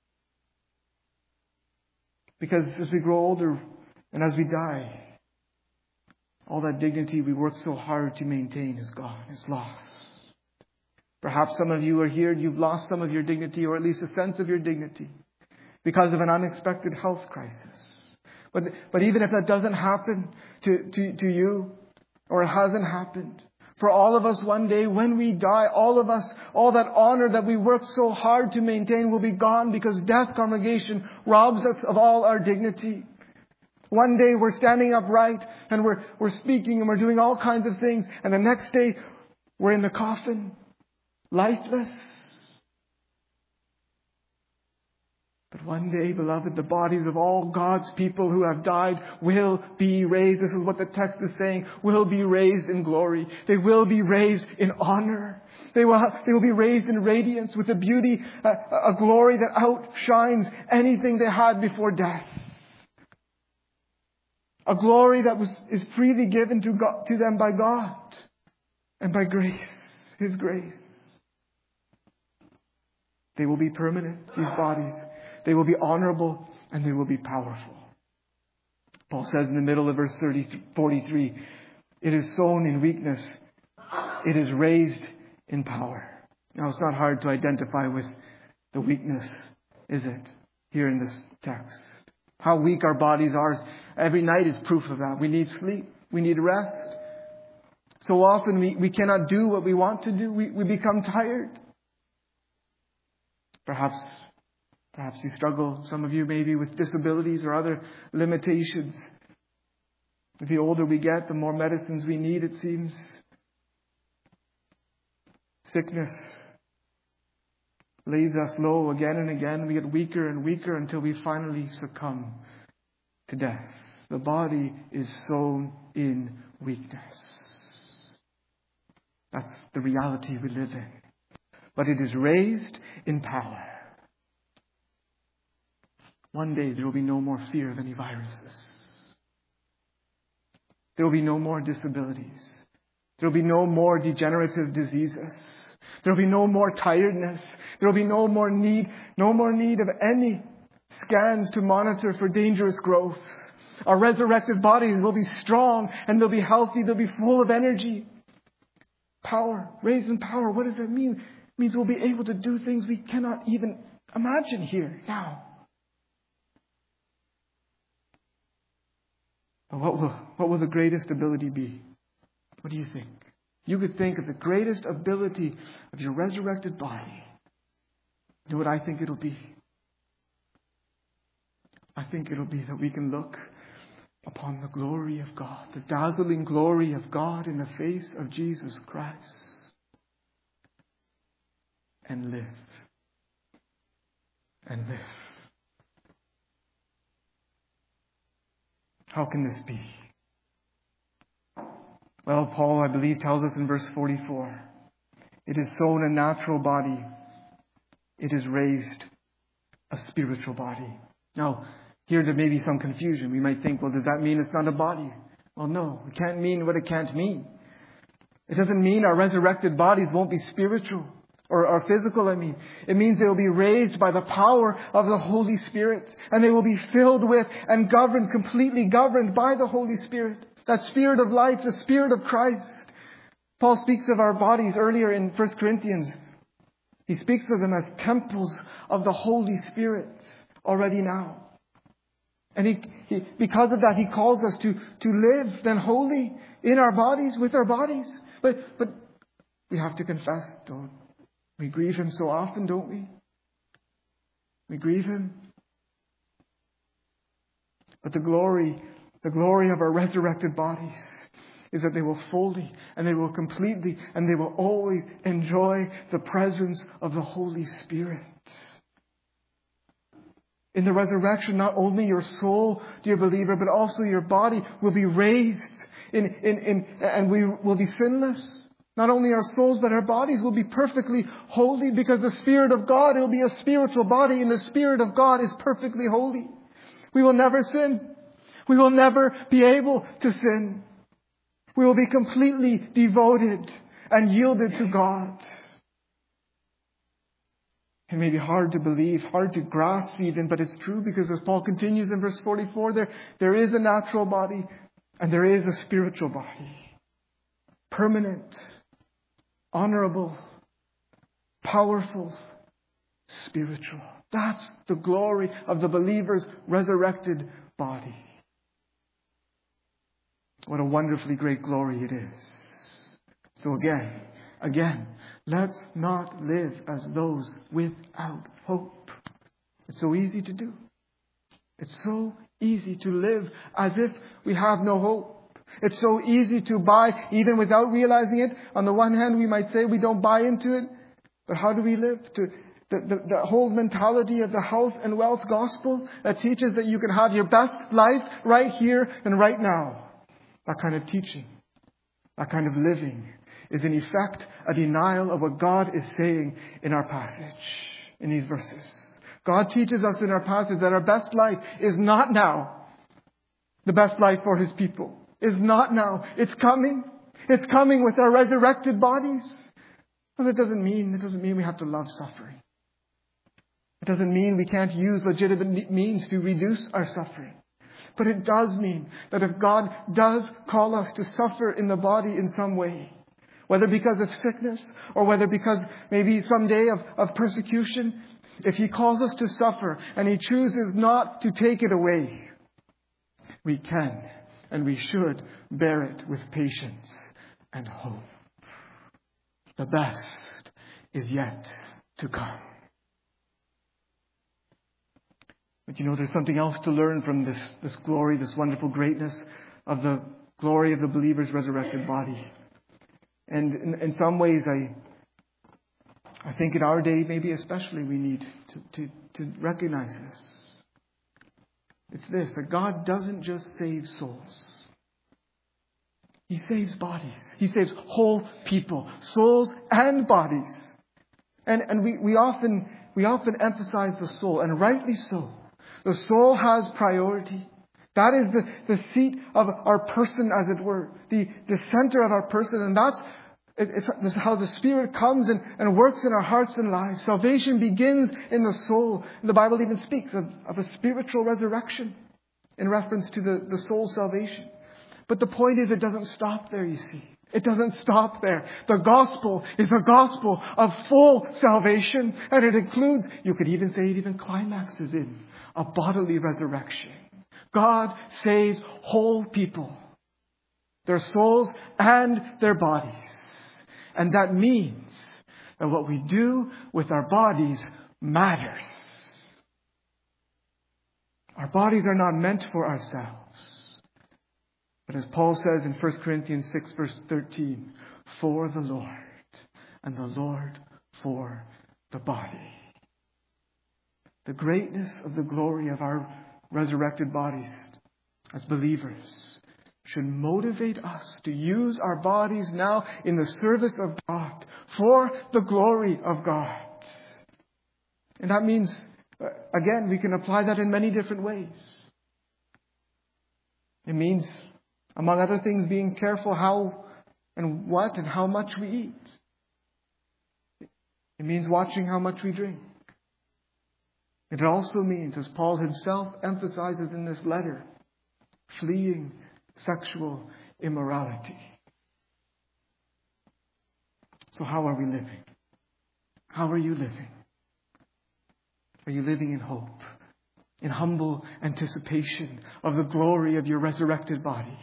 Because as we grow older and as we die, all that dignity we worked so hard to maintain is gone, is lost. Perhaps some of you are here and you've lost some of your dignity, or at least a sense of your dignity, because of an unexpected health crisis. But, but even if that doesn't happen to, to, to you, or it hasn't happened, for all of us one day when we die, all of us, all that honor that we worked so hard to maintain will be gone, because death, congregation, robs us of all our dignity. One day we're standing upright and we're, we're speaking and we're doing all kinds of things. And the next day we're in the coffin, lifeless. But one day, beloved, the bodies of all God's people who have died will be raised. This is what the text is saying. Will be raised in glory. They will be raised in honor. They will, have, they will be raised in radiance with a beauty, a, a glory that outshines anything they had before death. A glory that was is freely given to God, to them by God and by grace, His grace. They will be permanent, these bodies. They will be honorable and they will be powerful. Paul says in the middle of verse forty-three, it is sown in weakness. It is raised in power. Now it's not hard to identify with the weakness, is it? Here in this text. How weak our bodies are. Every night is proof of that. We need sleep. We need rest. So often we, we cannot do what we want to do. We, we become tired. Perhaps, perhaps you struggle, some of you maybe, with disabilities or other limitations. The older we get, the more medicines we need, it seems. Sickness lays us low again and again. We get weaker and weaker until we finally succumb to death. The body is sown in weakness. That's the reality we live in. But it is raised in power. One day there will be no more fear of any viruses. There will be no more disabilities. There will be no more degenerative diseases. There will be no more tiredness. There will be no more need, no more need of any scans to monitor for dangerous growths. Our resurrected bodies will be strong and they'll be healthy. They'll be full of energy. Power, raised in power. What does that mean? It means we'll be able to do things we cannot even imagine here now. But what will, what will the greatest ability be? What do you think? You could think of the greatest ability of your resurrected body. You know what I think it'll be? I think it'll be that we can look upon the glory of God, the dazzling glory of God in the face of Jesus Christ, and live. And live. How can this be? Well, Paul, I believe, tells us in verse forty-four, it is sown a natural body. It is raised a spiritual body. Now, here there may be some confusion. We might think, well, does that mean it's not a body? Well, no, it can't mean what it can't mean. It doesn't mean our resurrected bodies won't be spiritual or, or physical, I mean. It means they will be raised by the power of the Holy Spirit. And they will be filled with and governed, completely governed by the Holy Spirit. That Spirit of life, the Spirit of Christ. Paul speaks of our bodies earlier in First Corinthians. He speaks of them as temples of the Holy Spirit already now. And he, he, because of that, he calls us to, to live then holy in our bodies, with our bodies. But, but we have to confess, don't we grieve Him so often, don't we? We grieve Him. But the glory, the glory of our resurrected bodies is that they will fully and they will completely and they will always enjoy the presence of the Holy Spirit. In the resurrection, not only your soul, dear believer, but also your body will be raised in, in, in, and we will be sinless. Not only our souls, but our bodies will be perfectly holy, because the Spirit of God, it will be a spiritual body, and the Spirit of God is perfectly holy. We will never sin. We will never be able to sin. We will be completely devoted and yielded to God. It may be hard to believe, hard to grasp even, but it's true, because as Paul continues in verse forty-four, there, there is a natural body and there is a spiritual body. Permanent, honorable, powerful, spiritual. That's the glory of the believer's resurrected body. What a wonderfully great glory it is. So again, again, let's not live as those without hope. It's so easy to do. It's so easy to live as if we have no hope. It's so easy to buy, even without realizing it. On the one hand, we might say we don't buy into it. But how do we live? To the, the, the whole mentality of the health and wealth gospel that teaches that you can have your best life right here and right now. That kind of teaching, that kind of living is in effect a denial of what God is saying in our passage, in these verses. God teaches us in our passage that our best life is not now. The best life for His people is not now. It's coming. It's coming with our resurrected bodies. Well, that doesn't mean, it doesn't mean we have to love suffering. It doesn't mean we can't use legitimate means to reduce our suffering. But it does mean that if God does call us to suffer in the body in some way, whether because of sickness or whether because maybe someday of, of persecution, if He calls us to suffer and He chooses not to take it away, we can and we should bear it with patience and hope. The best is yet to come. But you know, there's something else to learn from this, this glory, this wonderful greatness of the glory of the believer's resurrected body. And in, in some ways, I I think in our day, maybe especially, we need to, to, to recognize this. It's this, that God doesn't just save souls. He saves bodies. He saves whole people, souls and bodies. And, and we, we often, we often emphasize the soul, and rightly so. The soul has priority. That is the, the seat of our person, as it were. The, the center of our person. And that's it, it's, it's how the Spirit comes and, and works in our hearts and lives. Salvation begins in the soul. And the Bible even speaks of, of a spiritual resurrection in reference to the, the soul's salvation. But the point is, it doesn't stop there, you see. It doesn't stop there. The gospel is a gospel of full salvation. And it includes, you could even say it even climaxes in a bodily resurrection. God saves whole people, their souls and their bodies. And that means that what we do with our bodies matters. Our bodies are not meant for ourselves. But as Paul says in First Corinthians six, verse thirteen, for the Lord, and the Lord for the body. The greatness of the glory of our resurrected bodies as believers should motivate us to use our bodies now in the service of God for the glory of God. And that means, again, we can apply that in many different ways. It means, among other things, being careful how and what and how much we eat. It means watching how much we drink. It also means, as Paul himself emphasizes in this letter, fleeing sexual immorality. So how are we living? How are you living? Are you living in hope, in humble anticipation of the glory of your resurrected body?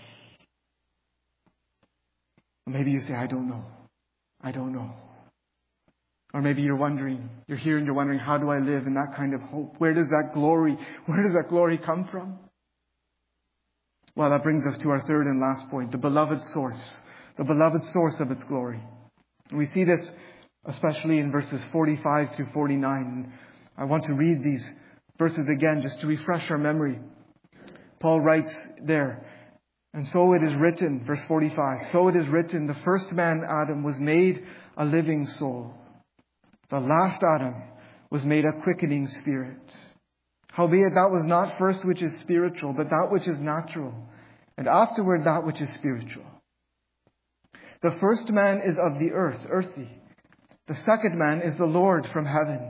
Or maybe you say, I don't know. I don't know. Or maybe you're wondering, you're here and you're wondering, how do I live in that kind of hope? Where does that glory, where does that glory come from? Well, that brings us to our third and last point, the beloved source, the beloved source of its glory. And we see this especially in verses forty-five through forty-nine. I want to read these verses again just to refresh our memory. Paul writes there, and so it is written, verse forty-five, so it is written, the first man, Adam, was made a living soul. The last Adam was made a quickening spirit. Howbeit that was not first which is spiritual, but that which is natural, and afterward that which is spiritual. The first man is of the earth, earthy. The second man is the Lord from heaven.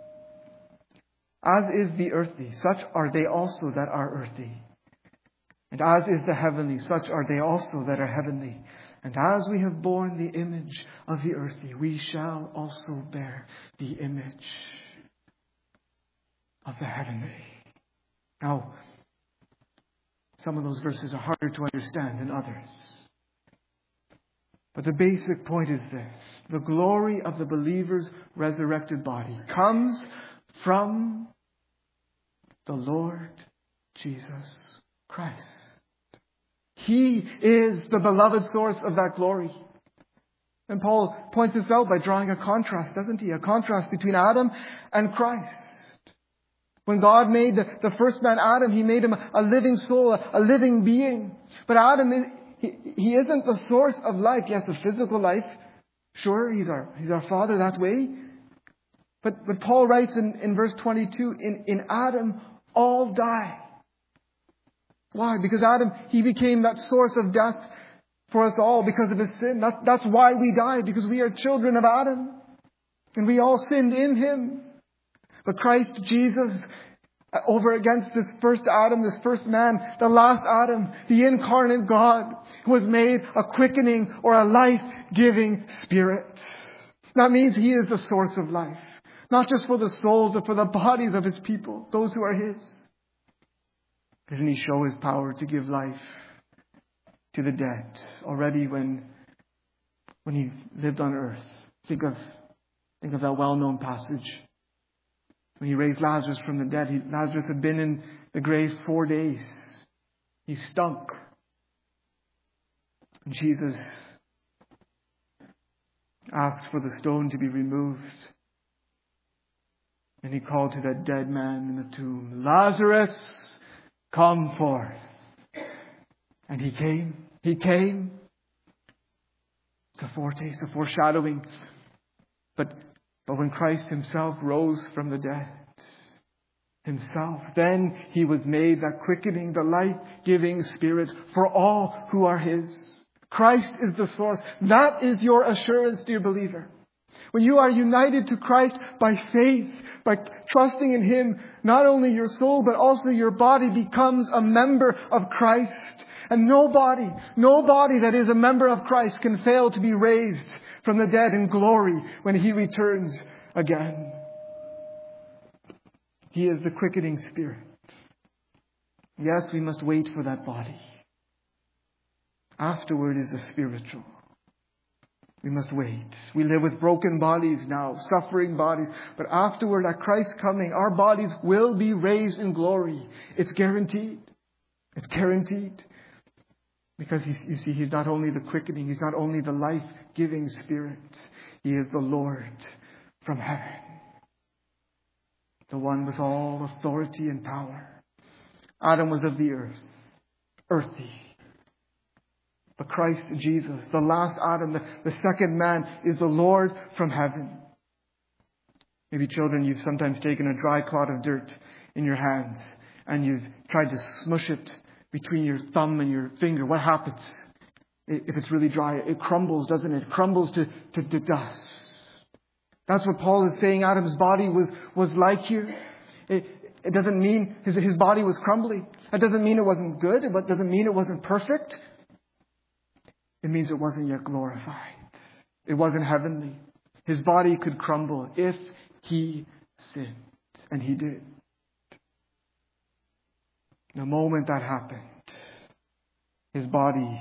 As is the earthy, such are they also that are earthy. And as is the heavenly, such are they also that are heavenly. And as we have borne the image of the earthy, we shall also bear the image of the heavenly. Now, some of those verses are harder to understand than others. But the basic point is this. The glory of the believer's resurrected body comes from the Lord Jesus Christ. He is the beloved source of that glory. And Paul points this out by drawing a contrast, doesn't he? A contrast between Adam and Christ. When God made the, the first man, Adam, He made him a living soul, a, a living being. But Adam, he, he isn't the source of life. Yes, a physical life. Sure, he's our, he's our father that way. But, but Paul writes in, in verse twenty-two, in, in Adam, all die. Why? Because Adam, he became that source of death for us all because of his sin. That, that's why we die, because we are children of Adam. And we all sinned in him. But Christ Jesus, over against this first Adam, this first man, the last Adam, the incarnate God, was made a quickening or a life-giving spirit. That means He is the source of life. Not just for the souls, but for the bodies of His people, those who are His. Doesn't He show His power to give life to the dead already when, when He lived on earth? Think of, think of that well-known passage. When He raised Lazarus from the dead, he, Lazarus had been in the grave four days. He stunk. And Jesus asked for the stone to be removed. And He called to that dead man in the tomb, Lazarus, come forth. And he came. He came. It's a foretaste, a foreshadowing. But But when Christ Himself rose from the dead, Himself, then He was made that quickening, the life-giving Spirit for all who are His. Christ is the source. That is your assurance, dear believer. When you are united to Christ by faith, by trusting in Him, not only your soul, but also your body becomes a member of Christ. And nobody, nobody that is a member of Christ can fail to be raised from the dead in glory when He returns again. He is the quickening Spirit. Yes, we must wait for that body. Afterward is the spiritual. We must wait. We live with broken bodies now, suffering bodies. But afterward, at Christ's coming, our bodies will be raised in glory. It's guaranteed. It's guaranteed. Because he's, you see, He's not only the quickening, He's not only the life-giving Spirit. He is the Lord from heaven. The one with all authority and power. Adam was of the earth, earthy. But Christ Jesus, the last Adam, the, the second man, is the Lord from heaven. Maybe children, you've sometimes taken a dry clod of dirt in your hands and you've tried to smush it between your thumb and your finger. What happens? If it's really dry, it crumbles, doesn't it? It crumbles to, to, to dust. That's what Paul is saying Adam's body was, was like here. It, it doesn't mean his, his body was crumbly. That doesn't mean it wasn't good. It doesn't mean it wasn't perfect. It means it wasn't yet glorified. It wasn't heavenly. His body could crumble if he sinned. And he did. The moment that happened, his body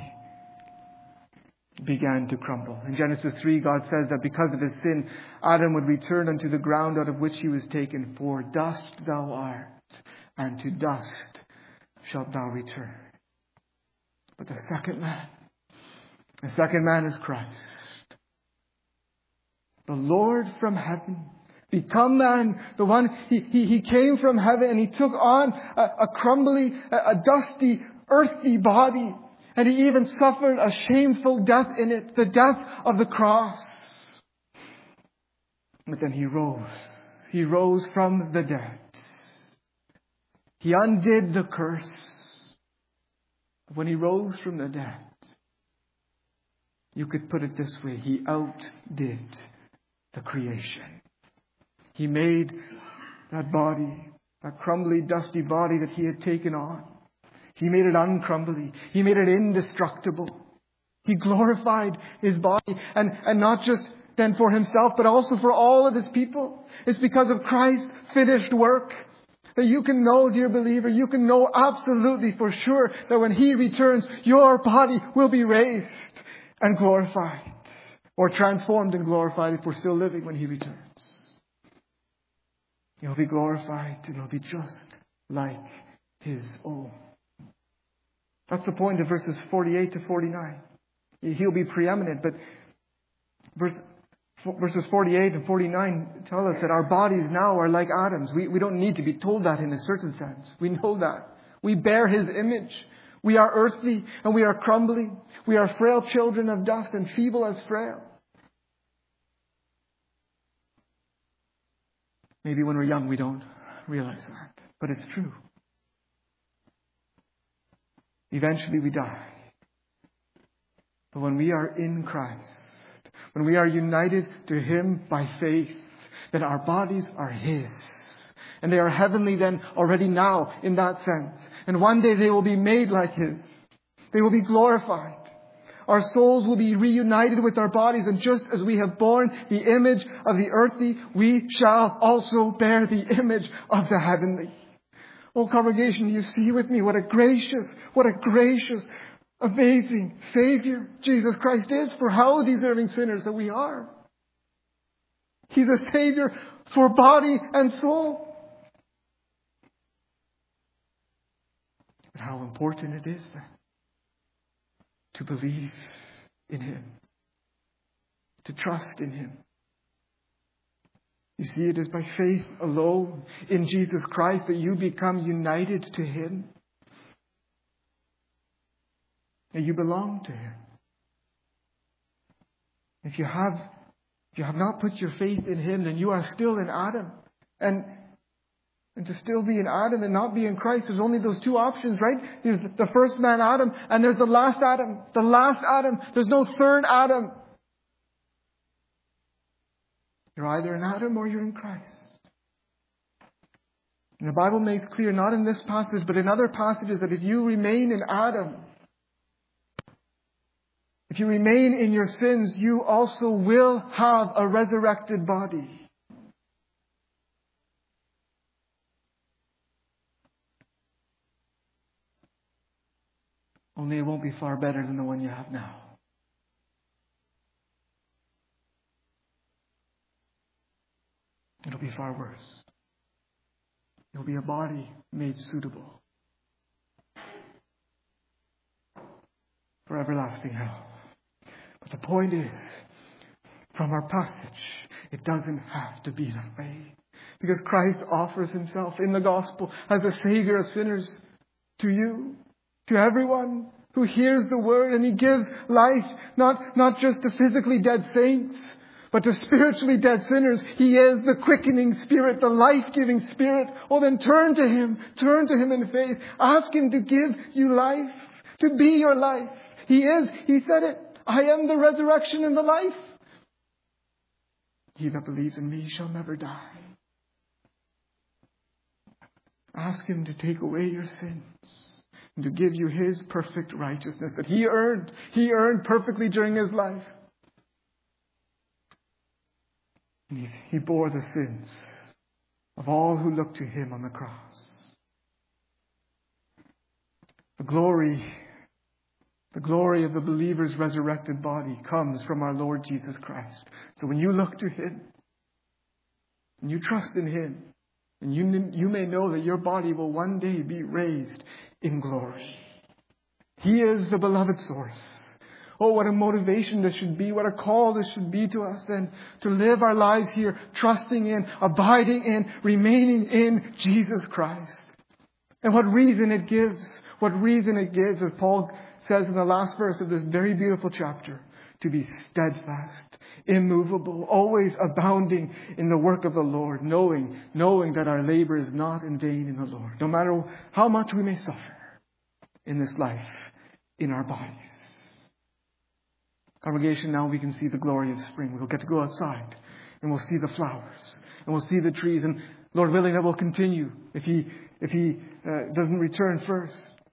began to crumble. In Genesis three, God says that because of his sin, Adam would return unto the ground out of which he was taken. For dust thou art, and to dust shalt thou return. But the second man, the second man is Christ. The Lord from heaven, become man. The one, he, he, he came from heaven and he took on a, a crumbly, a, a dusty, earthy body. And he even suffered a shameful death in it, the death of the cross. But then he rose. He rose from the dead. He undid the curse. When he rose from the dead, you could put it this way, he outdid the creation. He made that body, that crumbly, dusty body that he had taken on. He made it uncrumbly. He made it indestructible. He glorified his body. And, and not just then for himself, but also for all of his people. It's because of Christ's finished work that you can know, dear believer, you can know absolutely for sure that when he returns, your body will be raised and glorified. Or transformed and glorified if we're still living when he returns. You'll be glorified and it'll be just like his own. That's the point of verses forty-eight to forty-nine. He'll be preeminent, but verse, verses forty-eight and forty-nine tell us that our bodies now are like Adam's. We, we don't need to be told that in a certain sense. We know that. We bear his image. We are earthly and we are crumbly. We are frail children of dust and feeble as frail. Maybe when we're young we don't realize that, but it's true. Eventually we die. But when we are in Christ, when we are united to him by faith, then our bodies are his. And they are heavenly then already now in that sense. And one day they will be made like his. They will be glorified. Our souls will be reunited with our bodies. And just as we have borne the image of the earthly, we shall also bear the image of the heavenly. Oh, congregation, you see with me what a gracious, what a gracious, amazing Savior Jesus Christ is for how deserving sinners that we are. He's a Savior for body and soul. But how important it is then to believe in him, to trust in him. You see, it is by faith alone in Jesus Christ that you become united to him. That you belong to him. If you have, if you have not put your faith in him, then you are still in Adam. And, and to still be in Adam and not be in Christ, there's only those two options, right? There's the first man Adam and there's the last Adam. The last Adam. There's no third Adam. You're either in Adam or you're in Christ. And the Bible makes clear, not in this passage, but in other passages, that if you remain in Adam, if you remain in your sins, you also will have a resurrected body. Only it won't be far better than the one you have now. It'll be far worse. It'll be a body made suitable for everlasting hell. But the point is, from our passage, it doesn't have to be that way. Because Christ offers himself in the gospel as a Savior of sinners to you, to everyone who hears the word, and he gives life, not, not just to physically dead saints, but to spiritually dead sinners. He is the quickening Spirit, the life-giving Spirit. Oh, then turn to him. Turn to him in faith. Ask him to give you life, to be your life. He is. He said it. I am the resurrection and the life. He that believes in me shall never die. Ask him to take away your sins and to give you his perfect righteousness that he earned. He earned perfectly during his life. And he, he bore the sins of all who look to him on the cross. The glory, the glory of the believer's resurrected body comes from our Lord Jesus Christ. So when you look to him, and you trust in him, and you, you may know that your body will one day be raised in glory. He is the beloved source. Oh, what a motivation this should be. What a call this should be to us then. To live our lives here, trusting in, abiding in, remaining in Jesus Christ. And what reason it gives. What reason it gives, as Paul says in the last verse of this very beautiful chapter. To be steadfast, immovable, always abounding in the work of the Lord, knowing, knowing that our labor is not in vain in the Lord, no matter how much we may suffer in this life, in our bodies. Congregation, now we can see the glory of spring. We'll get to go outside and we'll see the flowers and we'll see the trees, and Lord willing, that will continue if He, if He uh, doesn't return first.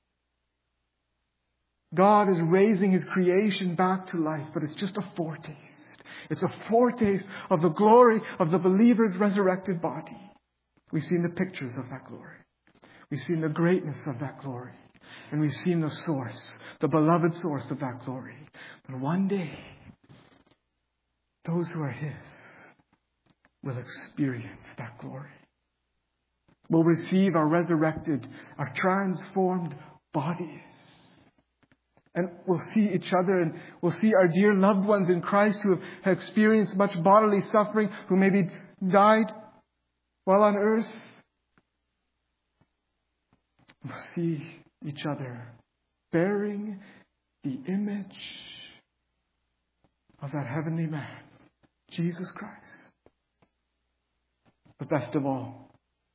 God is raising His creation back to life, but it's just a foretaste. It's a foretaste of the glory of the believer's resurrected body. We've seen the pictures of that glory. We've seen the greatness of that glory. And we've seen the source, the beloved source of that glory. But one day, those who are His will experience that glory. Will receive our resurrected, our transformed bodies. And we'll see each other, and we'll see our dear loved ones in Christ who have experienced much bodily suffering, who maybe died while on earth. We'll see each other bearing the image of that heavenly man, Jesus Christ. But best of all,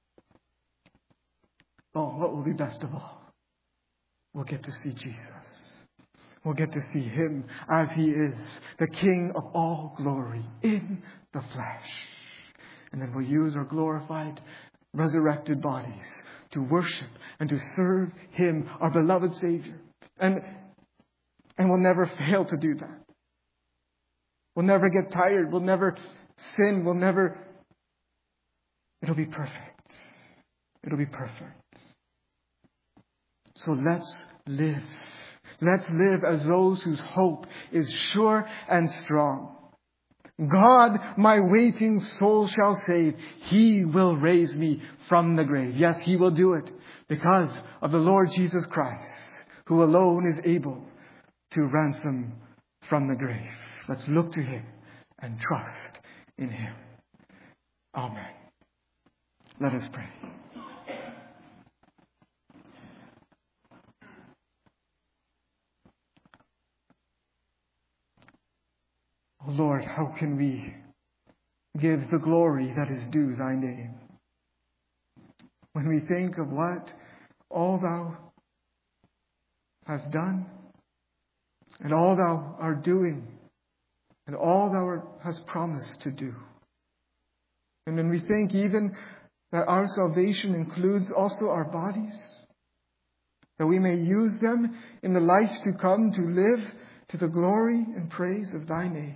oh, what will be best of all? We'll get to see Jesus. We'll get to see Him as He is, the King of all glory in the flesh. And then we'll use our glorified, resurrected bodies to worship and to serve Him, our beloved Savior. And, and we'll never fail to do that. We'll never get tired. We'll never sin. We'll never... It'll be perfect. It'll be perfect. So let's live. Let's live as those whose hope is sure and strong. God, my waiting soul shall save. He will raise me from the grave. Yes, He will do it because of the Lord Jesus Christ, who alone is able to ransom from the grave. Let's look to Him and trust in Him. Amen. Let us pray. Oh Lord, how can we give the glory that is due Thy name when we think of what all Thou hast done and all Thou art doing and all Thou hast promised to do? And when we think even that our salvation includes also our bodies, that we may use them in the life to come to live to the glory and praise of Thy name.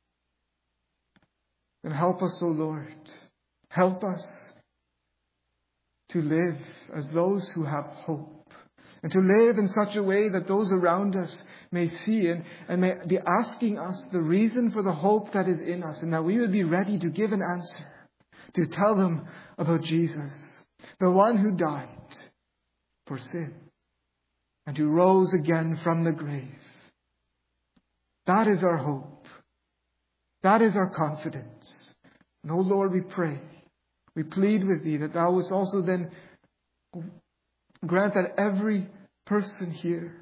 And help us, O Lord. Help us to live as those who have hope. And to live in such a way that those around us may see and, and may be asking us the reason for the hope that is in us. And that we would be ready to give an answer. To tell them about Jesus. The one who died for sin. And who rose again from the grave. That is our hope. That is our confidence. And oh Lord, we pray, we plead with Thee that Thou wouldst also then grant that every person here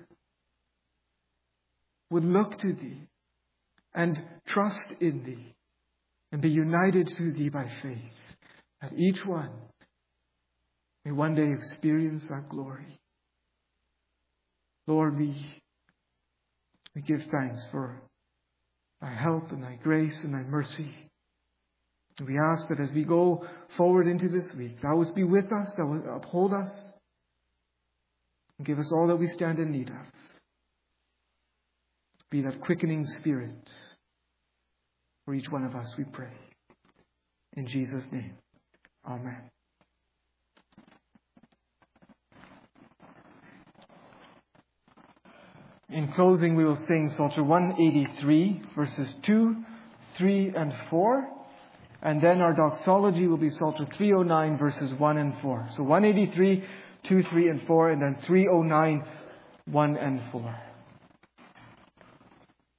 would look to Thee and trust in Thee and be united to Thee by faith. That each one may one day experience that glory. Lord, we, we give thanks for Thy help and Thy grace and Thy mercy. And we ask that as we go forward into this week, Thou wouldst be with us, Thou wouldst uphold us, and give us all that we stand in need of. Be that quickening Spirit for each one of us, we pray. In Jesus' name, amen. In closing, we will sing Psalter one eighty-three, verses two, three, and four. And then our doxology will be Psalter three oh nine, verses one and four. So one eighty-three, two, three, and four, and then three oh nine, one and four.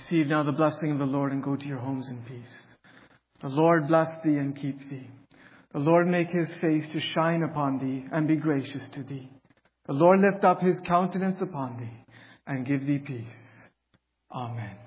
Receive now the blessing of the Lord and go to your homes in peace. The Lord bless thee and keep thee. The Lord make his face to shine upon thee and be gracious to thee. The Lord lift up his countenance upon thee and give thee peace. Amen.